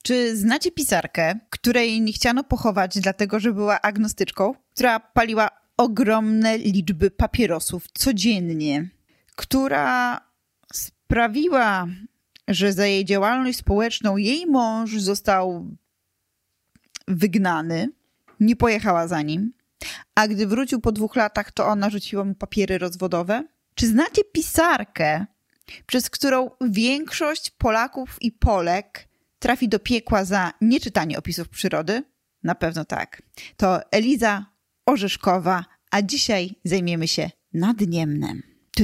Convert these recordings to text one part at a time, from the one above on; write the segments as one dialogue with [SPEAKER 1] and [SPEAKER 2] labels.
[SPEAKER 1] Czy znacie pisarkę, której nie chciano pochować dlatego, że była agnostyczką, która paliła ogromne liczby papierosów codziennie, która sprawiła, że za jej działalność społeczną jej mąż został wygnany, nie pojechała za nim, a gdy wrócił po 2 latach, to ona rzuciła mu papiery rozwodowe? Czy znacie pisarkę, przez którą większość Polaków i Polek trafi do piekła za nieczytanie opisów przyrody? Na pewno tak. To Eliza Orzeszkowa, a dzisiaj zajmiemy się Nadniemnem.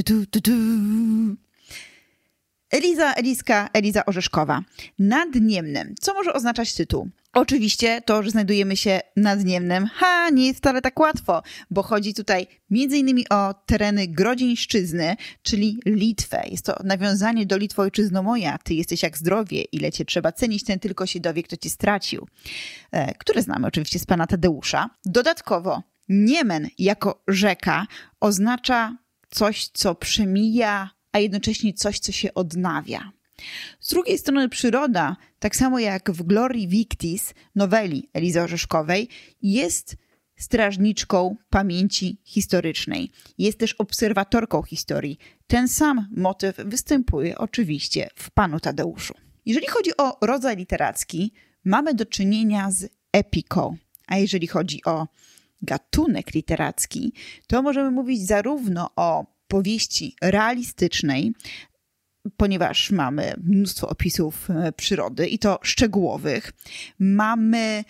[SPEAKER 1] Eliza Orzeszkowa. Nadniemnem. Co może oznaczać tytuł? Oczywiście to, że znajdujemy się nad Niemnem, nie jest wcale tak łatwo, bo chodzi tutaj m.in. o tereny Grodzieńszczyzny, czyli Litwę. Jest to nawiązanie do Litwo ojczyzno moja, ty jesteś jak zdrowie, ile cię trzeba cenić, ten tylko się dowie, kto cię stracił. Które znamy oczywiście z pana Tadeusza. Dodatkowo Niemen jako rzeka oznacza coś, co przemija, a jednocześnie coś, co się odnawia. Z drugiej strony przyroda, tak samo jak w Glorii Victis, noweli Elizy Orzeszkowej, jest strażniczką pamięci historycznej. Jest też obserwatorką historii. Ten sam motyw występuje oczywiście w panu Tadeuszu. Jeżeli chodzi o rodzaj literacki, mamy do czynienia z epiką, a jeżeli chodzi o gatunek literacki, to możemy mówić zarówno o powieści realistycznej, ponieważ mamy mnóstwo opisów przyrody i to szczegółowych. Mamy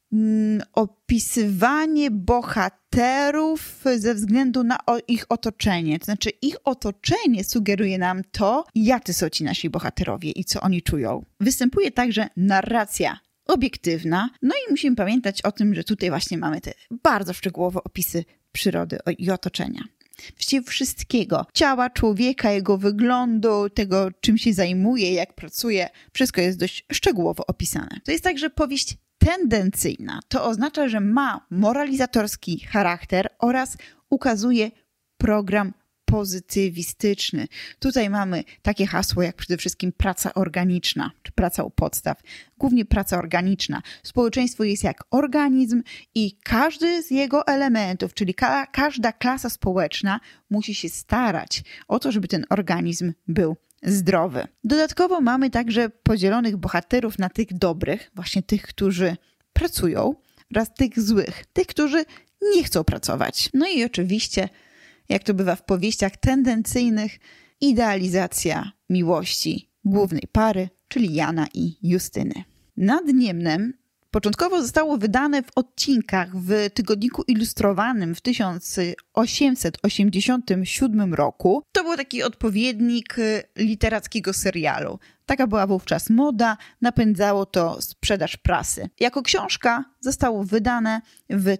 [SPEAKER 1] opisywanie bohaterów ze względu na ich otoczenie. To znaczy ich otoczenie sugeruje nam to, jacy są ci nasi bohaterowie i co oni czują. Występuje także narracja obiektywna. No i musimy pamiętać o tym, że tutaj właśnie mamy te bardzo szczegółowe opisy przyrody i otoczenia. Właściwie wszystkiego. Ciała człowieka, jego wyglądu, tego czym się zajmuje, jak pracuje. Wszystko jest dość szczegółowo opisane. To jest także powieść tendencyjna. To oznacza, że ma moralizatorski charakter oraz ukazuje program pozytywistyczny. Tutaj mamy takie hasło jak przede wszystkim praca organiczna, czy praca u podstaw. Głównie praca organiczna. Społeczeństwo jest jak organizm i każdy z jego elementów, czyli każda klasa społeczna musi się starać o to, żeby ten organizm był zdrowy. Dodatkowo mamy także podzielonych bohaterów na tych dobrych, właśnie tych, którzy pracują, oraz tych złych, tych, którzy nie chcą pracować. No i oczywiście, jak to bywa w powieściach tendencyjnych, idealizacja miłości głównej pary, czyli Jana i Justyny. Nad Niemnem początkowo zostało wydane w odcinkach w tygodniku ilustrowanym w 1887 roku. To był taki odpowiednik literackiego serialu. Taka była wówczas moda, napędzało to sprzedaż prasy. Jako książka zostało wydane w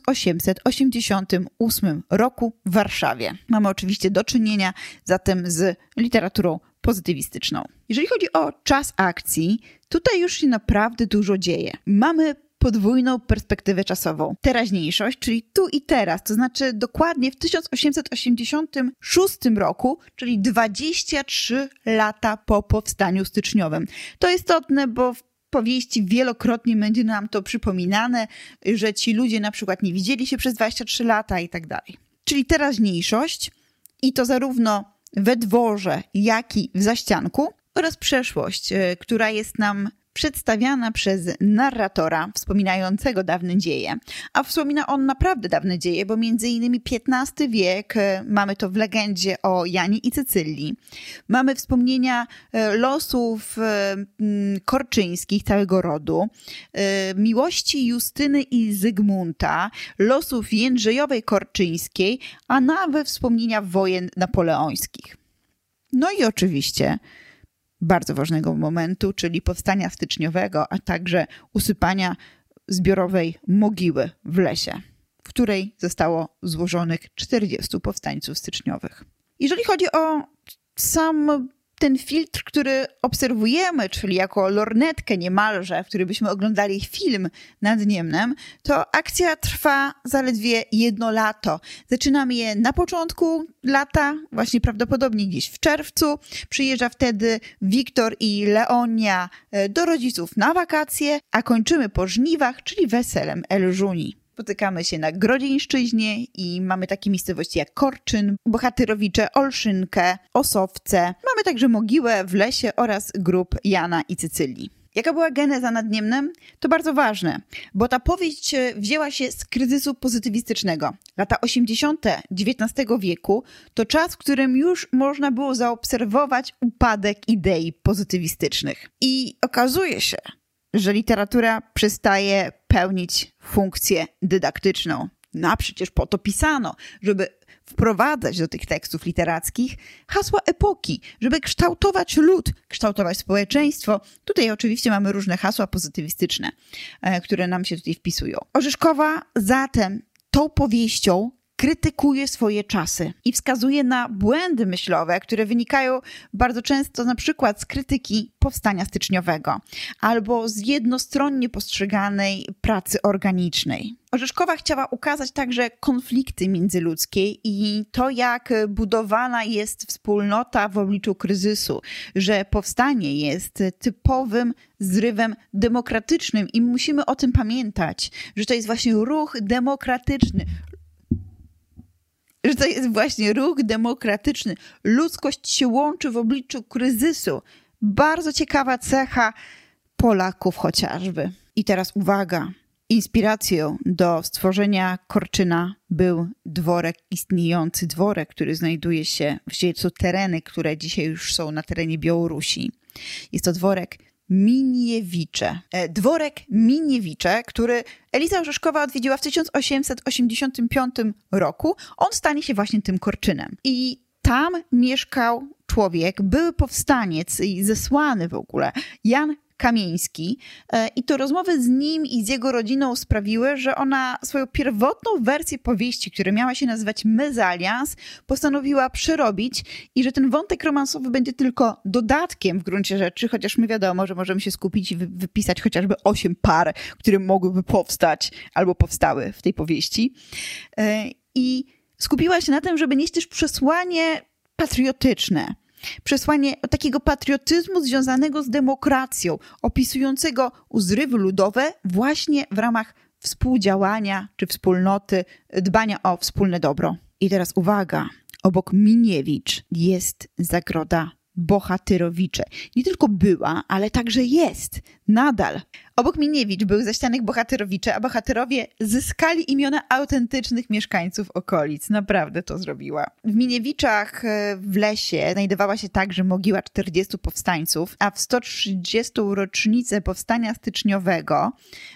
[SPEAKER 1] 1888 roku w Warszawie. Mamy oczywiście do czynienia zatem z literaturą pozytywistyczną. Jeżeli chodzi o czas akcji, tutaj już się naprawdę dużo dzieje. Mamy podwójną perspektywę czasową. Teraźniejszość, czyli tu i teraz, to znaczy dokładnie w 1886 roku, czyli 23 lata po powstaniu styczniowym. To istotne, bo w powieści wielokrotnie będzie nam to przypominane, że ci ludzie na przykład nie widzieli się przez 23 lata i tak dalej. Czyli teraźniejszość i to zarówno we dworze, jak i w zaścianku oraz przeszłość, która jest nam przedstawiana przez narratora wspominającego dawne dzieje. A wspomina on naprawdę dawne dzieje, bo między innymi XV wiek, mamy to w legendzie o Janie i Cecylii. Mamy wspomnienia losów korczyńskich całego rodu, miłości Justyny i Zygmunta, losów Jędrzejowej Korczyńskiej, a nawet wspomnienia wojen napoleońskich. No i oczywiście bardzo ważnego momentu, czyli powstania styczniowego, a także usypania zbiorowej mogiły w lesie, w której zostało złożonych 40 powstańców styczniowych. Jeżeli chodzi o sam ten filtr, który obserwujemy, czyli jako lornetkę niemalże, w której byśmy oglądali film nad Niemnem, to akcja trwa zaledwie 1 lato. Zaczynamy je na początku lata, właśnie prawdopodobnie gdzieś w czerwcu. Przyjeżdża wtedy Wiktor i Leonia do rodziców na wakacje, a kończymy po żniwach, czyli weselem Elżuni. Spotykamy się na Grodzieńszczyźnie i mamy takie miejscowości jak Korczyn, Bohatyrowicze, Olszynkę, Osowce. Mamy także Mogiłę w lesie oraz grób Jana i Cycylii. Jaka była geneza nad Niemnem? To bardzo ważne, bo ta powieść wzięła się z kryzysu pozytywistycznego. Lata 80. XIX wieku to czas, w którym już można było zaobserwować upadek idei pozytywistycznych. I okazuje się, że literatura przestaje pełnić funkcję dydaktyczną. No a przecież po to pisano, żeby wprowadzać do tych tekstów literackich hasła epoki, żeby kształtować lud, kształtować społeczeństwo. Tutaj oczywiście mamy różne hasła pozytywistyczne, które nam się tutaj wpisują. Orzeszkowa zatem tą powieścią krytykuje swoje czasy i wskazuje na błędy myślowe, które wynikają bardzo często na przykład z krytyki powstania styczniowego albo z jednostronnie postrzeganej pracy organicznej. Orzeszkowa chciała ukazać także konflikty międzyludzkie i to, jak budowana jest wspólnota w obliczu kryzysu, że powstanie jest typowym zrywem demokratycznym i musimy o tym pamiętać, że to jest właśnie ruch demokratyczny, że to jest właśnie ruch demokratyczny. Ludzkość się łączy w obliczu kryzysu. Bardzo ciekawa cecha Polaków chociażby. I teraz uwaga. Inspiracją do stworzenia Korczyna był istniejący dworek, który znajduje się, właściwie to tereny, które dzisiaj już są na terenie Białorusi. Jest to dworek Miniewicze. Dworek Miniewicze, który Eliza Orzeszkowa odwiedziła w 1885 roku. On stanie się właśnie tym Korczynem. I tam mieszkał człowiek, były powstaniec i zesłany w ogóle, Jan Kamieński, i to rozmowy z nim i z jego rodziną sprawiły, że ona swoją pierwotną wersję powieści, która miała się nazywać Mezalians, postanowiła przerobić i że ten wątek romansowy będzie tylko dodatkiem w gruncie rzeczy, chociaż my wiadomo, że możemy się skupić i wypisać chociażby 8 par, które mogłyby powstać albo powstały w tej powieści. I skupiła się na tym, żeby nieść też przesłanie patriotyczne. Przesłanie takiego patriotyzmu związanego z demokracją, opisującego zrywy ludowe właśnie w ramach współdziałania czy wspólnoty, dbania o wspólne dobro. I teraz uwaga, obok Miniewicz jest zagroda Bohatyrowicze. Nie tylko była, ale także jest. Nadal. Obok Miniewicz był zaścianek Bohatyrowicze, a bohaterowie zyskali imiona autentycznych mieszkańców okolic. Naprawdę to zrobiła. W Miniewiczach w lesie znajdowała się także mogiła 40 powstańców, a w 130. rocznicę powstania styczniowego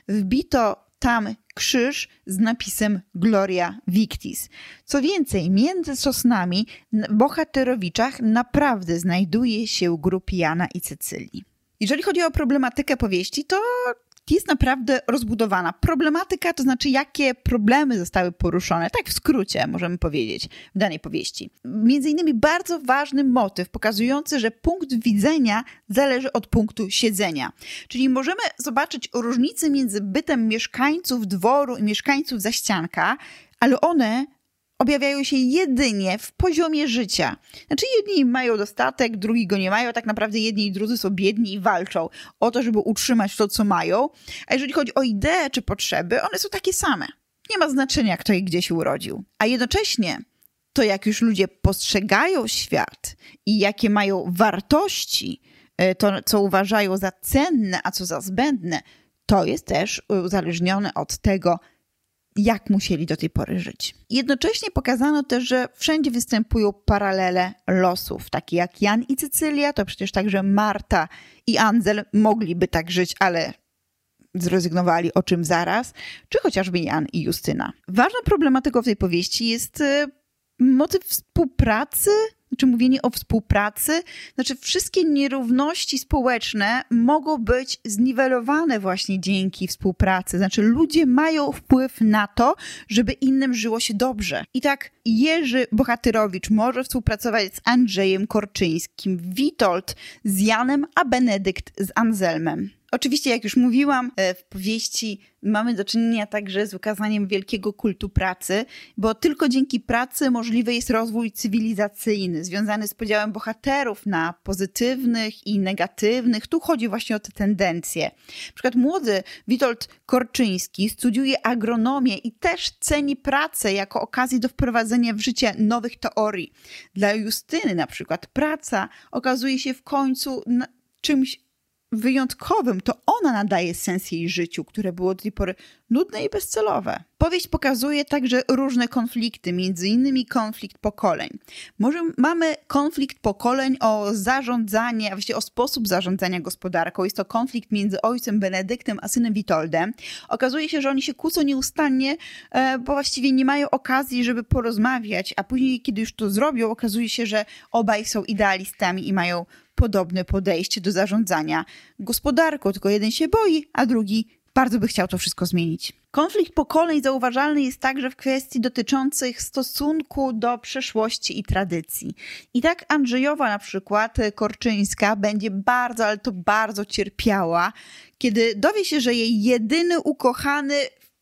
[SPEAKER 1] wbito tam krzyż z napisem Gloria Victis. Co więcej, między sosnami w Bohatyrowiczach naprawdę znajduje się grób Jana i Cycylii. Jeżeli chodzi o problematykę powieści, to jest naprawdę rozbudowana. Problematyka to znaczy, jakie problemy zostały poruszone, tak w skrócie możemy powiedzieć, w danej powieści. Między innymi bardzo ważny motyw pokazujący, że punkt widzenia zależy od punktu siedzenia. Czyli możemy zobaczyć różnicę między bytem mieszkańców dworu i mieszkańców zaścianka, ale one objawiają się jedynie w poziomie życia. Znaczy jedni mają dostatek, drugi go nie mają. Tak naprawdę jedni i drudzy są biedni i walczą o to, żeby utrzymać to, co mają. A jeżeli chodzi o idee czy potrzeby, one są takie same. Nie ma znaczenia, kto i gdzie się urodził. A jednocześnie to, jak już ludzie postrzegają świat i jakie mają wartości, to, co uważają za cenne, a co za zbędne, to jest też uzależnione od tego, jak musieli do tej pory żyć. Jednocześnie pokazano też, że wszędzie występują paralele losów, takie jak Jan i Cycylia, to przecież także Marta i Andzel mogliby tak żyć, ale zrezygnowali, o czym zaraz, czy chociażby Jan i Justyna. Ważną problematyką w tej powieści jest motyw współpracy czy mówienie o współpracy, znaczy wszystkie nierówności społeczne mogą być zniwelowane właśnie dzięki współpracy. Znaczy ludzie mają wpływ na to, żeby innym żyło się dobrze. I tak Jerzy Bohatyrowicz może współpracować z Andrzejem Korczyńskim, Witold z Janem, a Benedykt z Anselmem. Oczywiście, jak już mówiłam, w powieści mamy do czynienia także z ukazaniem wielkiego kultu pracy, bo tylko dzięki pracy możliwy jest rozwój cywilizacyjny, związany z podziałem bohaterów na pozytywnych i negatywnych. Tu chodzi właśnie o te tendencje. Na przykład młody Witold Korczyński studiuje agronomię i też ceni pracę jako okazję do wprowadzenia w życie nowych teorii. Dla Justyny na przykład praca okazuje się w końcu czymś wyjątkowym, to ona nadaje sens jej życiu, które było do tej pory nudne i bezcelowe. Powieść pokazuje także różne konflikty, między innymi konflikt pokoleń. Może mamy konflikt pokoleń o zarządzanie, a właściwie o sposób zarządzania gospodarką. Jest to konflikt między ojcem Benedyktem a synem Witoldem. Okazuje się, że oni się kłócą nieustannie, bo właściwie nie mają okazji, żeby porozmawiać, a później, kiedy już to zrobią, okazuje się, że obaj są idealistami i mają podobne podejście do zarządzania gospodarką, tylko jeden się boi, a drugi bardzo by chciał to wszystko zmienić. Konflikt pokoleń zauważalny jest także w kwestii dotyczących stosunku do przeszłości i tradycji. I tak Andrzejowa na przykład Korczyńska będzie bardzo, ale to bardzo cierpiała, kiedy dowie się, że jej jedyny ukochany,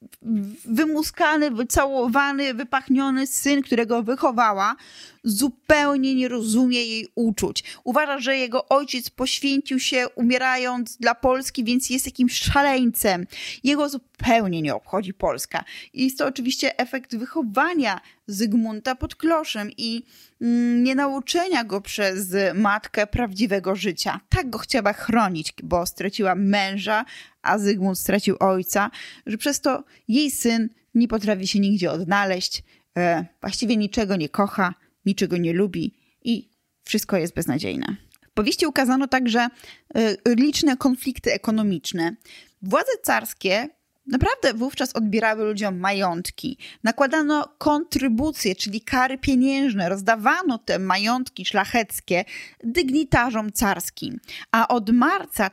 [SPEAKER 1] wymuskany, wycałowany, wypachniony syn, którego wychowała, zupełnie nie rozumie jej uczuć. Uważa, że jego ojciec poświęcił się umierając dla Polski, więc jest jakimś szaleńcem. Jego zupełnie nie obchodzi Polska. I jest to oczywiście efekt wychowania Zygmunta pod kloszem i nienauczenia go przez matkę prawdziwego życia. Tak go chciała chronić, bo straciła męża, a Zygmunt stracił ojca, że przez to jej syn nie potrafi się nigdzie odnaleźć, właściwie niczego nie kocha, niczego nie lubi i wszystko jest beznadziejne. W powieści ukazano także liczne konflikty ekonomiczne. Władze carskie naprawdę wówczas odbierały ludziom majątki. Nakładano kontrybucje, czyli kary pieniężne. Rozdawano te majątki szlacheckie dygnitarzom carskim. A od marca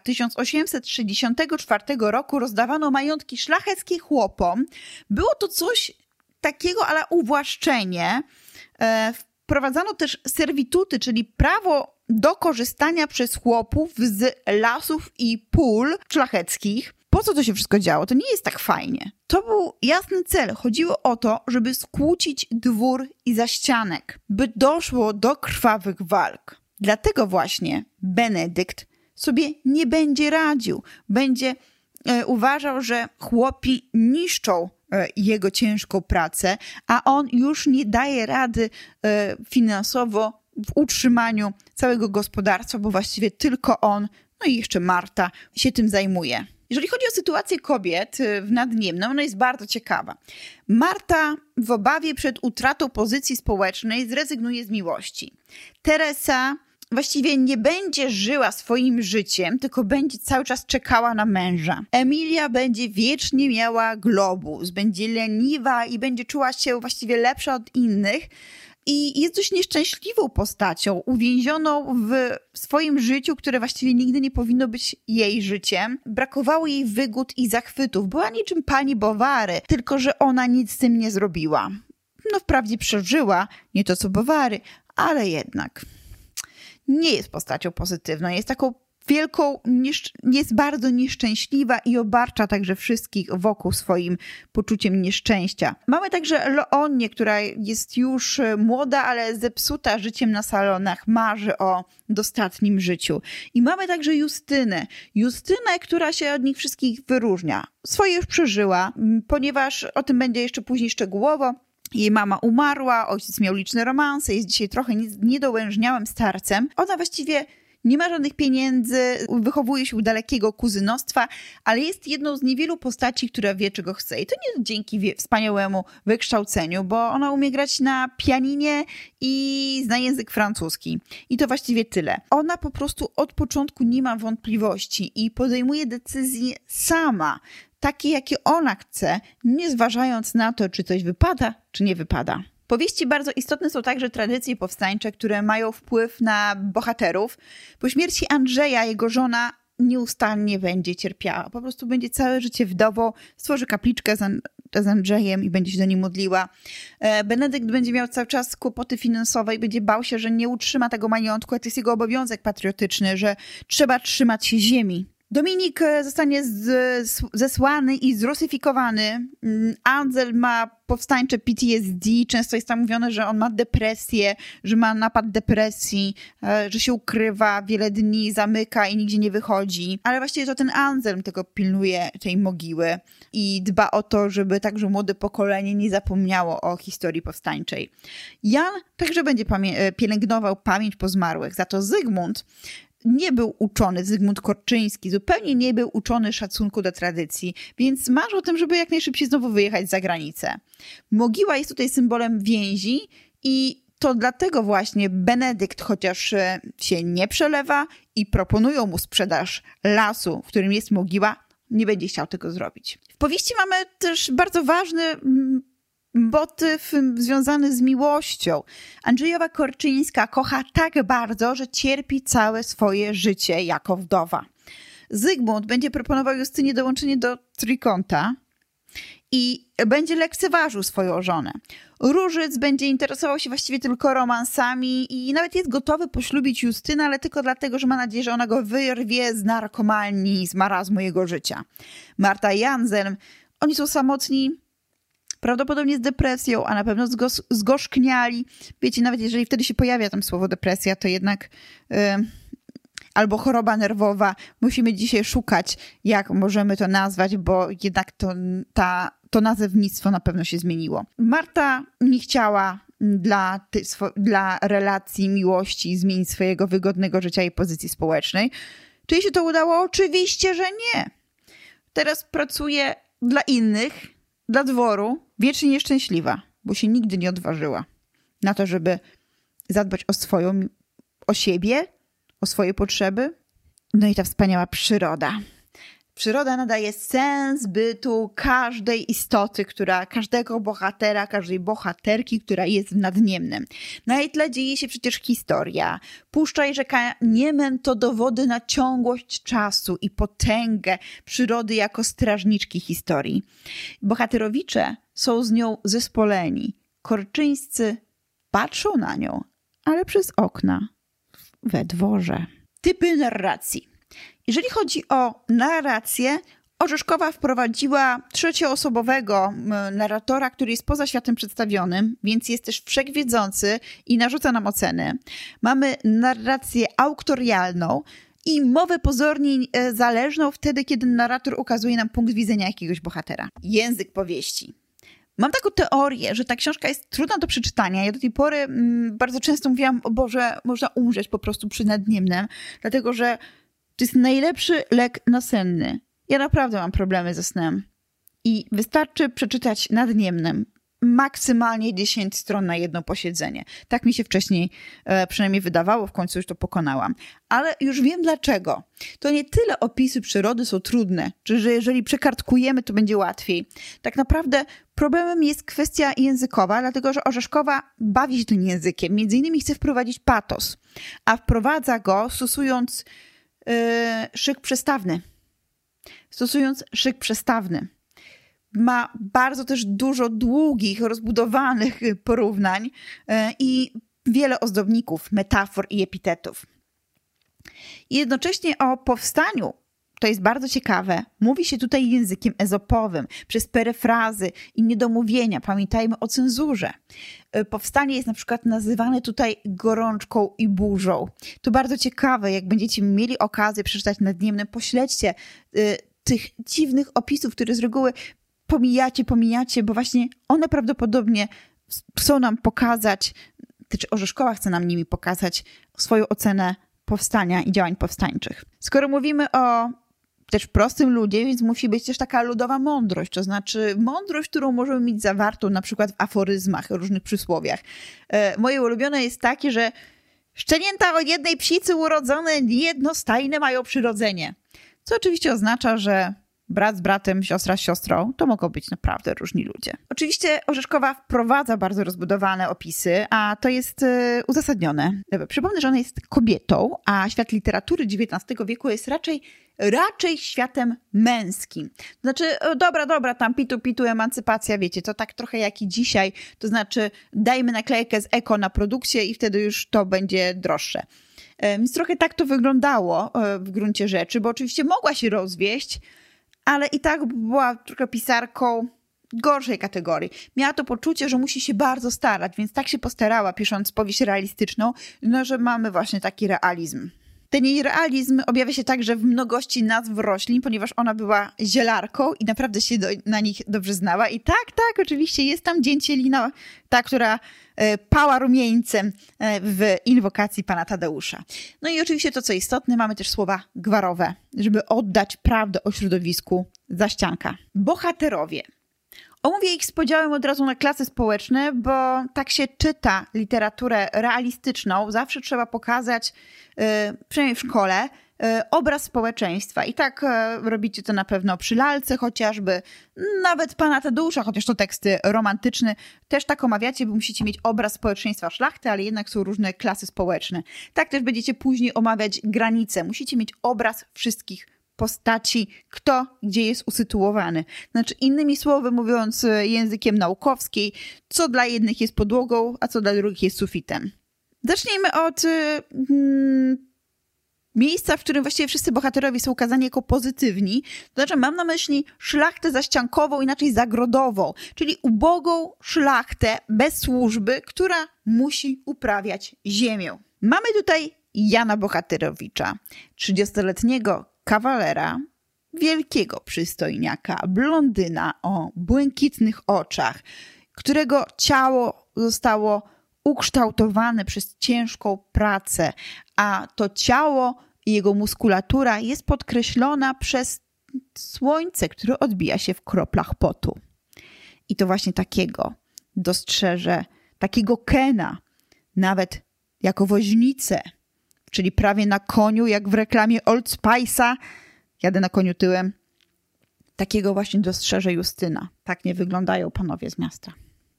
[SPEAKER 1] 1864 roku rozdawano majątki szlacheckie chłopom. Było to coś takiego, ale uwłaszczenie. Wprowadzano też servituty, czyli prawo do korzystania przez chłopów z lasów i pól szlacheckich. Po co to się wszystko działo? To nie jest tak fajnie. To był jasny cel. Chodziło o to, żeby skłócić dwór i zaścianek, by doszło do krwawych walk. Dlatego właśnie Benedykt sobie nie będzie radził. Będzie uważał, że chłopi niszczą jego ciężką pracę, a on już nie daje rady finansowo w utrzymaniu całego gospodarstwa, bo właściwie tylko on, no i jeszcze Marta się tym zajmuje. Jeżeli chodzi o sytuację kobiet w Nadniemnem, ona jest bardzo ciekawa. Marta w obawie przed utratą pozycji społecznej zrezygnuje z miłości. Teresa właściwie nie będzie żyła swoim życiem, tylko będzie cały czas czekała na męża. Emilia będzie wiecznie miała globus, będzie leniwa i będzie czuła się właściwie lepsza od innych. I jest dość nieszczęśliwą postacią, uwięzioną w swoim życiu, które właściwie nigdy nie powinno być jej życiem. Brakowało jej wygód i zachwytów. Była niczym pani Bovary, tylko że ona nic z tym nie zrobiła. No wprawdzie przeżyła, nie to co Bovary, ale jednak nie jest postacią pozytywną. Jest taką wielką, jest bardzo nieszczęśliwa i obarcza także wszystkich wokół swoim poczuciem nieszczęścia. Mamy także Leonię, która jest już młoda, ale zepsuta życiem na salonach, marzy o dostatnim życiu. I mamy także Justynę. Justynę, która się od nich wszystkich wyróżnia. Swoje już przeżyła, ponieważ o tym będzie jeszcze później szczegółowo. Jej mama umarła, ojciec miał liczne romanse, jest dzisiaj trochę niedołężniałym starcem. Ona właściwie nie ma żadnych pieniędzy, wychowuje się u dalekiego kuzynostwa, ale jest jedną z niewielu postaci, która wie, czego chce. I to nie dzięki wspaniałemu wykształceniu, bo ona umie grać na pianinie i zna język francuski. I to właściwie tyle. Ona po prostu od początku nie ma wątpliwości i podejmuje decyzje sama, takie jakie ona chce, nie zważając na to, czy coś wypada, czy nie wypada. powieści bardzo istotne są także tradycje powstańcze, które mają wpływ na bohaterów. Po śmierci Andrzeja jego żona nieustannie będzie cierpiała. Po prostu będzie całe życie wdową, stworzy kapliczkę z Andrzejem i będzie się do niej modliła. Benedykt będzie miał cały czas kłopoty finansowe i będzie bał się, że nie utrzyma tego majątku, a to jest jego obowiązek patriotyczny, że trzeba trzymać się ziemi. Dominik zostanie zesłany i zrusyfikowany. Andzel ma powstańcze PTSD. Często jest tam mówione, że on ma depresję, że ma napad depresji, że się ukrywa wiele dni, zamyka i nigdzie nie wychodzi. Ale właściwie to ten Anselm tego pilnuje, tej mogiły i dba o to, żeby także młode pokolenie nie zapomniało o historii powstańczej. Jan także będzie pielęgnował pamięć po zmarłych. Za to Zygmunt nie był uczony, Zygmunt Korczyński, zupełnie nie był uczony szacunku do tradycji, więc marzy o tym, żeby jak najszybciej znowu wyjechać za granicę. Mogiła jest tutaj symbolem więzi i to dlatego właśnie Benedykt, chociaż się nie przelewa i proponują mu sprzedaż lasu, w którym jest mogiła, nie będzie chciał tego zrobić. W powieści mamy też bardzo ważny motyw związany z miłością. Andrzejowa Korczyńska kocha tak bardzo, że cierpi całe swoje życie jako wdowa. Zygmunt będzie proponował Justynie dołączenie do trójkąta i będzie lekceważył swoją żonę. Różyc będzie interesował się właściwie tylko romansami i nawet jest gotowy poślubić Justynę, ale tylko dlatego, że ma nadzieję, że ona go wyrwie z narkomanii, z marazmu jego życia. Marta i Anselm, oni są samotni, prawdopodobnie z depresją, a na pewno zgorzkniali. Wiecie, nawet jeżeli wtedy się pojawia tam słowo depresja, to jednak albo choroba nerwowa. Musimy dzisiaj szukać, jak możemy to nazwać, bo jednak to nazewnictwo na pewno się zmieniło. Marta nie chciała dla relacji, miłości zmienić swojego wygodnego życia i pozycji społecznej. Czy jej się to udało? Oczywiście, że nie. Teraz pracuje dla innych, dla dworu, wiecznie nieszczęśliwa, bo się nigdy nie odważyła na to, żeby zadbać o siebie, o swoje potrzeby. No i ta wspaniała przyroda. Przyroda nadaje sens bytu każdej istoty, każdego bohatera, każdej bohaterki, która jest w Nadniemnem. Na jej tle dzieje się przecież historia. Puszcza i rzeka Niemen to dowody na ciągłość czasu i potęgę przyrody jako strażniczki historii. Bohaterowicze są z nią zespoleni. Korczyńscy patrzą na nią, ale przez okna we dworze. Typy narracji. Jeżeli chodzi o narrację, Orzeszkowa wprowadziła trzecioosobowego narratora, który jest poza światem przedstawionym, więc jest też wszechwiedzący i narzuca nam oceny. Mamy narrację auktorialną i mowę pozornie zależną wtedy, kiedy narrator ukazuje nam punkt widzenia jakiegoś bohatera. Język powieści. Mam taką teorię, że ta książka jest trudna do przeczytania. Ja do tej pory bardzo często mówiłam, o Boże, można umrzeć po prostu przy Nadniemnem, dlatego że to jest najlepszy lek nasenny. Ja naprawdę mam problemy ze snem. I wystarczy przeczytać Nadniemnem maksymalnie 10 stron na jedno posiedzenie. Tak mi się wcześniej przynajmniej wydawało, w końcu już to pokonałam. Ale już wiem dlaczego. To nie tyle opisy przyrody są trudne, czy że jeżeli przekartkujemy, to będzie łatwiej. Tak naprawdę problemem jest kwestia językowa, dlatego że Orzeszkowa bawi się tym językiem. Między innymi chce wprowadzić patos, a wprowadza go stosując szyk przestawny. Ma bardzo też dużo długich, rozbudowanych porównań i wiele ozdobników, metafor i epitetów. I jednocześnie o powstaniu, to jest bardzo ciekawe, mówi się tutaj językiem ezopowym, przez peryfrazy i niedomówienia. Pamiętajmy o cenzurze. Powstanie jest na przykład nazywane tutaj gorączką i burzą. To bardzo ciekawe, jak będziecie mieli okazję przeczytać Nadniemne, pośledźcie tych dziwnych opisów, które z reguły pomijacie, bo właśnie one prawdopodobnie chcą nam pokazać, czy Orzeszkowa chce nam nimi pokazać swoją ocenę powstania i działań powstańczych. Skoro mówimy o też prostym ludzie, więc musi być też taka ludowa mądrość, to znaczy mądrość, którą możemy mieć zawartą na przykład w aforyzmach, różnych przysłowiach. Moje ulubione jest takie, że szczenięta o jednej psicy urodzone, niejednostajne mają przyrodzenie. Co oczywiście oznacza, że brat z bratem, siostra z siostrą, to mogą być naprawdę różni ludzie. Oczywiście Orzeszkowa wprowadza bardzo rozbudowane opisy, a to jest uzasadnione. Przypomnę, że ona jest kobietą, a świat literatury XIX wieku jest raczej światem męskim. To znaczy, dobra, tam pitu, emancypacja, wiecie, to tak trochę jak i dzisiaj, to znaczy dajmy naklejkę z eko na produkcję i wtedy już to będzie droższe. Więc trochę tak to wyglądało w gruncie rzeczy, bo oczywiście mogła się rozwieść, ale i tak była trochę pisarką gorszej kategorii. Miała to poczucie, że musi się bardzo starać, więc tak się postarała, pisząc powieść realistyczną, no, że mamy właśnie taki realizm. Ten jej realizm objawia się także w mnogości nazw roślin, ponieważ ona była zielarką i naprawdę się na nich dobrze znała. I tak, oczywiście jest tam dzięcielina, ta, która pała rumieńcem w inwokacji pana Tadeusza. No i oczywiście to, co istotne, mamy też słowa gwarowe, żeby oddać prawdę o środowisku zaścianka. Bohaterowie. Omówię ich z podziałem od razu na klasy społeczne, bo tak się czyta literaturę realistyczną. Zawsze trzeba pokazać, przynajmniej w szkole, obraz społeczeństwa. I tak robicie to na pewno przy lalce chociażby, nawet pana Tadeusza, chociaż to teksty romantyczne, też tak omawiacie, bo musicie mieć obraz społeczeństwa szlachty, ale jednak są różne klasy społeczne. Tak też będziecie później omawiać granice. Musicie mieć obraz wszystkich postaci, kto gdzie jest usytuowany. Znaczy innymi słowy mówiąc językiem naukowskim, co dla jednych jest podłogą, a co dla drugich jest sufitem. Zacznijmy od miejsca, w którym właściwie wszyscy bohaterowie są ukazani jako pozytywni. To znaczy mam na myśli szlachtę zaściankową, inaczej zagrodową, czyli ubogą szlachtę bez służby, która musi uprawiać ziemię. Mamy tutaj Jana Bohatyrowicza, 30-letniego kawalera, wielkiego przystojniaka, blondyna o błękitnych oczach, którego ciało zostało ukształtowane przez ciężką pracę, a to ciało i jego muskulatura jest podkreślona przez słońce, które odbija się w kroplach potu. I to właśnie takiego dostrzeże, takiego Kena, nawet jako woźnicę, czyli prawie na koniu, jak w reklamie Old Spice'a. Jadę na koniu tyłem. Takiego właśnie dostrzeże Justyna. Tak nie wyglądają panowie z miasta.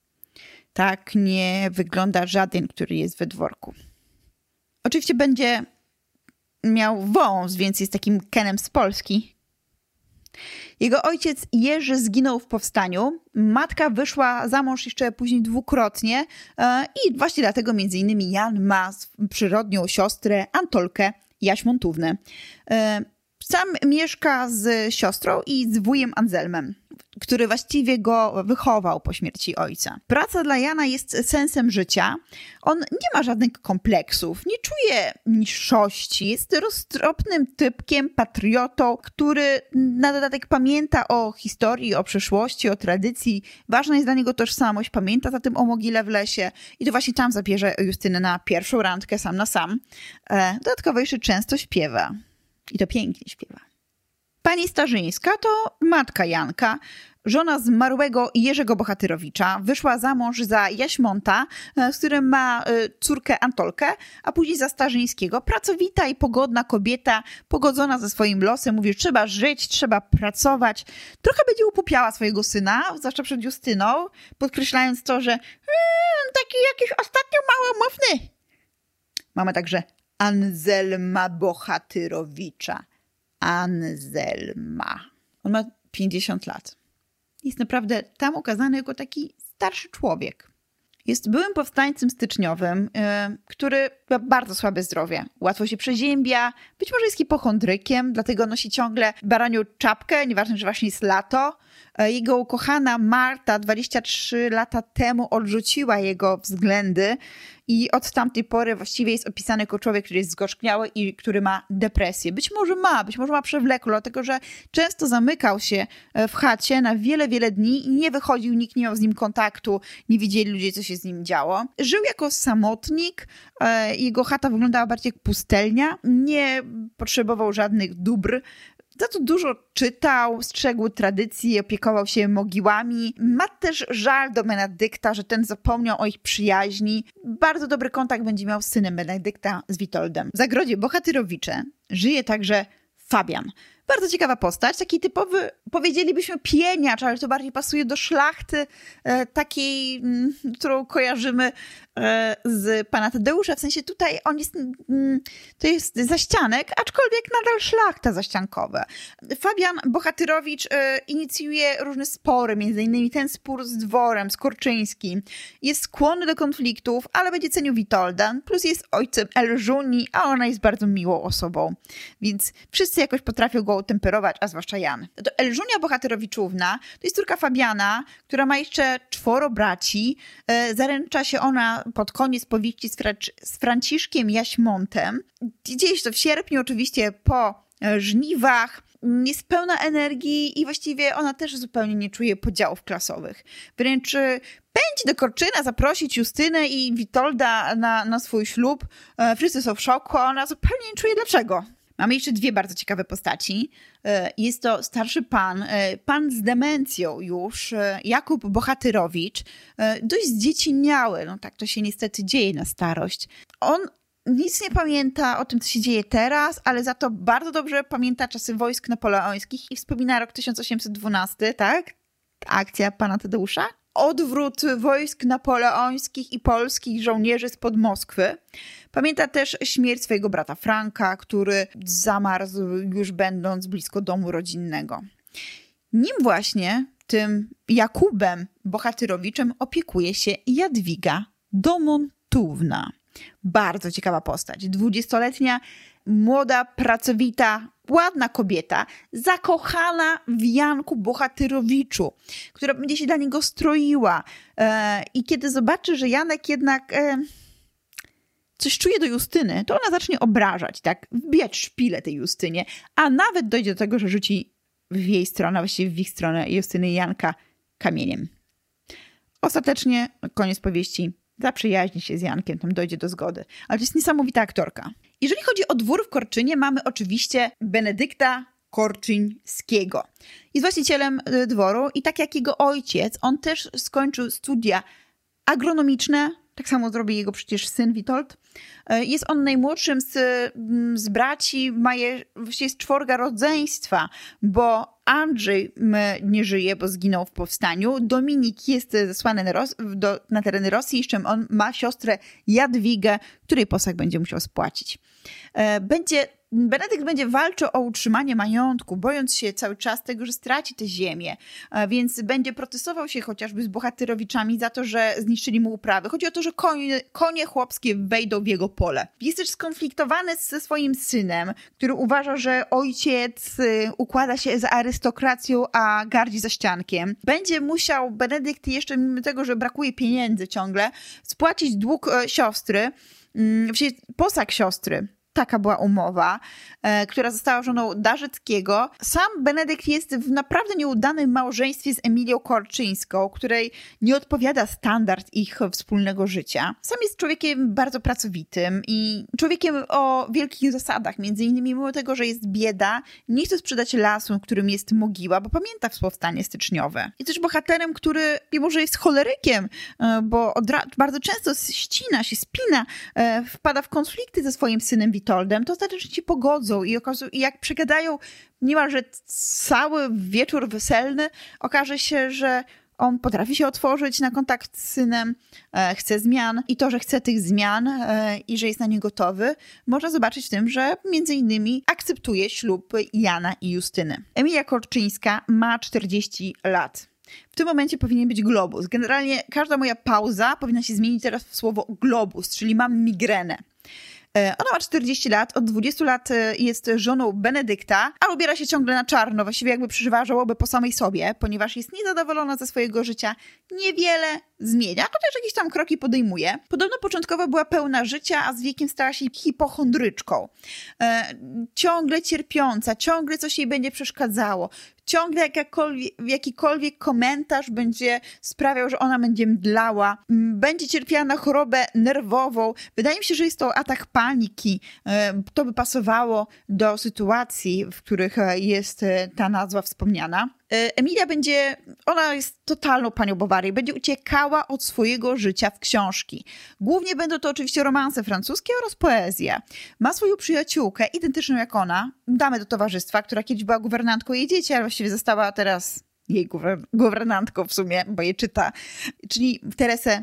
[SPEAKER 1] Tak nie wygląda żaden, który jest we dworku. Oczywiście będzie miał wąs, więc jest takim Kenem z Polski. Jego ojciec Jerzy zginął w powstaniu. Matka wyszła za mąż jeszcze później dwukrotnie i właśnie dlatego między innymi Jan ma przyrodnią siostrę Antolkę Jaśmontównę. Sam mieszka z siostrą i z wujem Anselmem, który właściwie go wychował po śmierci ojca. Praca dla Jana jest sensem życia. On nie ma żadnych kompleksów, nie czuje niższości. Jest roztropnym typkiem, patriotą, który na dodatek pamięta o historii, o przeszłości, o tradycji. Ważna jest dla niego tożsamość, pamięta zatem o mogile w lesie i to właśnie tam zabierze Justynę na pierwszą randkę sam na sam. Dodatkowo jeszcze często śpiewa. I to pięknie śpiewa. Pani Starzyńska to matka Janka, żona zmarłego Jerzego Bohatyrowicza. Wyszła za mąż za Jaśmonta, z którym ma córkę Antolkę, a później za Starzyńskiego. Pracowita i pogodna kobieta, pogodzona ze swoim losem. Mówi, że trzeba żyć, trzeba pracować. Trochę będzie upupiała swojego syna, zwłaszcza przed Justyną, podkreślając to, że taki jakiś ostatnio małomówny. Mamy także Anselma Bohatyrowicza. Anselma. On ma 50 lat. Jest naprawdę tam ukazany jako taki starszy człowiek. Jest byłym powstańcem styczniowym, który ma bardzo słabe zdrowie. Łatwo się przeziębia, być może jest hipochondrykiem, dlatego nosi ciągle baranią czapkę, nieważne, że właśnie jest lato. Jego ukochana Marta 23 lata temu odrzuciła jego względy i od tamtej pory właściwie jest opisany jako człowiek, który jest zgorzkniały i który ma depresję. Być może ma przewlekłą, dlatego że często zamykał się w chacie na wiele, wiele dni i nie wychodził, nikt nie miał z nim kontaktu, nie widzieli ludzie, co się z nim działo. Żył jako samotnik, jego chata wyglądała bardziej jak pustelnia, nie potrzebował żadnych dóbr. Za to dużo czytał, strzegł tradycji, opiekował się mogiłami. Ma też żal do Benedykta, że ten zapomniał o ich przyjaźni. Bardzo dobry kontakt będzie miał z synem Benedykta, z Witoldem. W zagrodzie Bohatyrowicze żyje także Fabian. Bardzo ciekawa postać, taki typowy, powiedzielibyśmy, pieniacz, ale to bardziej pasuje do szlachty takiej, którą kojarzymy z pana Tadeusza. W sensie tutaj on jest, to jest zaścianek, aczkolwiek nadal szlachta zaściankowa. Fabian Bohatyrowicz inicjuje różne spory, między innymi ten spór z dworem, z Korczyńskim. Jest skłonny do konfliktów, ale będzie cenił Witolda, plus jest ojcem Elżuni, a ona jest bardzo miłą osobą. Więc wszyscy jakoś potrafią go utemperować, a zwłaszcza Jan. To Elżunia Bohatyrowiczówna to jest córka Fabiana, która ma jeszcze 4 braci. Zaręcza się ona pod koniec powieści z Franciszkiem Jaśmontem. Dzieje się to w sierpniu, oczywiście po żniwach. Jest pełna energii i właściwie ona też zupełnie nie czuje podziałów klasowych. Wręcz pędzi do Korczyna zaprosić Justynę i Witolda na swój ślub. Wszyscy są w szoku, a ona zupełnie nie czuje dlaczego. Mamy jeszcze 2 bardzo ciekawe postaci. Jest to starszy pan z demencją już, Jakub Bohatyrowicz, dość zdzieciniały. No tak to się niestety dzieje na starość. On nic nie pamięta o tym, co się dzieje teraz, ale za to bardzo dobrze pamięta czasy wojsk napoleońskich i wspomina rok 1812, tak? Akcja pana Tadeusza. Odwrót wojsk napoleońskich i polskich żołnierzy spod Moskwy. Pamięta też śmierć swojego brata Franka, który zamarzł już będąc blisko domu rodzinnego. Nim właśnie, tym Jakubem Bohatyrowiczem, opiekuje się Jadwiga Domontówna. Bardzo ciekawa postać. 20-letnia, młoda, pracowita, ładna kobieta, zakochana w Janku Bohatyrowiczu, która będzie się dla niego stroiła. I kiedy zobaczy, że Janek jednak coś czuje do Justyny, to ona zacznie obrażać, tak? Wbijać szpilę tej Justynie, a nawet dojdzie do tego, że rzuci w jej stronę, właściwie w ich stronę Justyny i Janka kamieniem. Ostatecznie, koniec powieści, zaprzyjaźni się z Jankiem, tam dojdzie do zgody. Ale to jest niesamowita aktorka. Jeżeli chodzi o dwór w Korczynie, mamy oczywiście Benedykta Korczyńskiego. Jest właścicielem dworu i tak jak jego ojciec, on też skończył studia agronomiczne. Tak samo zrobi jego przecież syn Witold. Jest on najmłodszym z braci, właściwie jest 4 rodzeństwa, bo Andrzej nie żyje, bo zginął w powstaniu. Dominik jest zesłany na tereny Rosji, jeszcze on ma siostrę Jadwigę, której posag będzie musiał spłacić. Benedykt będzie walczył o utrzymanie majątku, bojąc się cały czas tego, że straci tę ziemię, więc będzie protestował się chociażby z Bohatyrowiczami za to, że zniszczyli mu uprawy. Chodzi o to, że konie chłopskie wejdą w jego pole. Jest też skonfliktowany ze swoim synem, który uważa, że ojciec układa się z arystokracją, a gardzi zaściankiem. Będzie musiał Benedykt jeszcze, mimo tego, że brakuje pieniędzy ciągle, spłacić dług siostry, posag siostry. Taka była umowa, która została żoną Darzyckiego. Sam Benedykt jest w naprawdę nieudanym małżeństwie z Emilią Korczyńską, której nie odpowiada standard ich wspólnego życia. Sam jest człowiekiem bardzo pracowitym i człowiekiem o wielkich zasadach. Między innymi mimo tego, że jest bieda, nie chce sprzedać lasu, w którym jest mogiła, bo pamięta powstanie styczniowe. Jest też bohaterem, który mimo że jest cholerykiem, bo bardzo często ścina się, spina, wpada w konflikty ze swoim synem Witoldem, to ostatecznie się pogodzą i jak przegadają niemalże cały wieczór weselny, okaże się, że on potrafi się otworzyć na kontakt z synem, chce zmian i to, że chce tych zmian i że jest na nie gotowy, można zobaczyć w tym, że między innymi akceptuje ślub Jana i Justyny. Emilia Korczyńska ma 40 lat. W tym momencie powinien być globus. Generalnie każda moja pauza powinna się zmienić teraz w słowo globus, czyli mam migrenę. Ona ma 40 lat, od 20 lat jest żoną Benedykta, a ubiera się ciągle na czarno, właściwie jakby przeżywała żałobę po samej sobie, ponieważ jest niezadowolona ze swojego życia, niewiele zmienia, chociaż jakieś tam kroki podejmuje. Podobno początkowo była pełna życia, a z wiekiem stała się hipochondryczką. Ciągle cierpiąca, ciągle coś jej będzie przeszkadzało, ciągle jakikolwiek komentarz będzie sprawiał, że ona będzie mdlała, będzie cierpiała na chorobę nerwową. Wydaje mi się, że jest to atak paniki. To by pasowało do sytuacji, w których jest ta nazwa wspomniana. Ona jest totalną panią Bovary, będzie uciekała od swojego życia w książki. Głównie będą to oczywiście romanse francuskie oraz poezja. Ma swoją przyjaciółkę, identyczną jak ona, damę do towarzystwa, która kiedyś była guwernantką jej dzieci, ale właściwie została teraz jej guwernantką w sumie, bo je czyta, czyli Teresę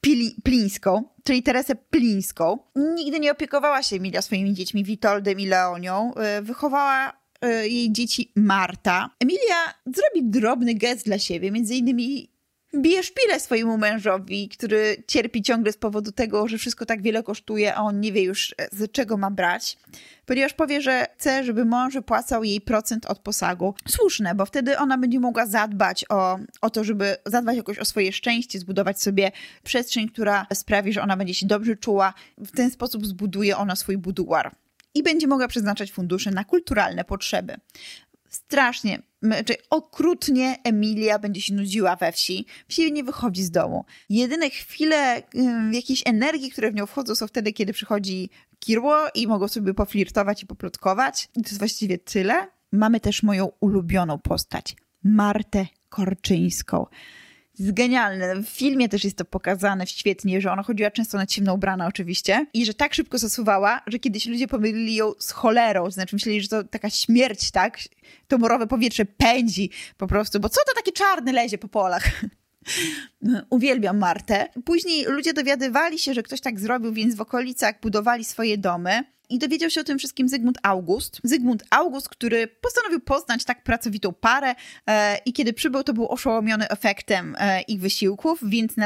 [SPEAKER 1] Plińską. Nigdy nie opiekowała się Emilia swoimi dziećmi, Witoldem i Leonią. Wychowała jej dzieci Marta. Emilia zrobi drobny gest dla siebie, między innymi bije szpilę swojemu mężowi, który cierpi ciągle z powodu tego, że wszystko tak wiele kosztuje, a on nie wie już z czego ma brać. Ponieważ powie, że chce, żeby mąż wypłacał jej procent od posagu. Słuszne, bo wtedy ona będzie mogła zadbać o to, żeby zadbać jakoś o swoje szczęście, zbudować sobie przestrzeń, która sprawi, że ona będzie się dobrze czuła. W ten sposób zbuduje ona swój buduar. I będzie mogła przeznaczać fundusze na kulturalne potrzeby. Strasznie, okrutnie Emilia będzie się nudziła we wsi. Wsi nie wychodzi z domu. Jedyne chwile jakiejś energii, które w nią wchodzą, są wtedy, kiedy przychodzi Kirło i mogą sobie poflirtować i poplotkować. I to jest właściwie tyle. Mamy też moją ulubioną postać. Martę Korczyńską. Jest genialne. W filmie też jest to pokazane świetnie, że ona chodziła często na ciemno ubrana oczywiście i że tak szybko zasuwała, że kiedyś ludzie pomylili ją z cholerą, to znaczy myśleli, że to taka śmierć, tak? To morowe powietrze pędzi po prostu, bo co to takie czarne lezie po polach? Uwielbiam Martę. Później ludzie dowiadywali się, że ktoś tak zrobił, więc w okolicach budowali swoje domy. I dowiedział się o tym wszystkim Zygmunt August, który postanowił poznać tak pracowitą parę i kiedy przybył, to był oszołomiony efektem ich wysiłków, więc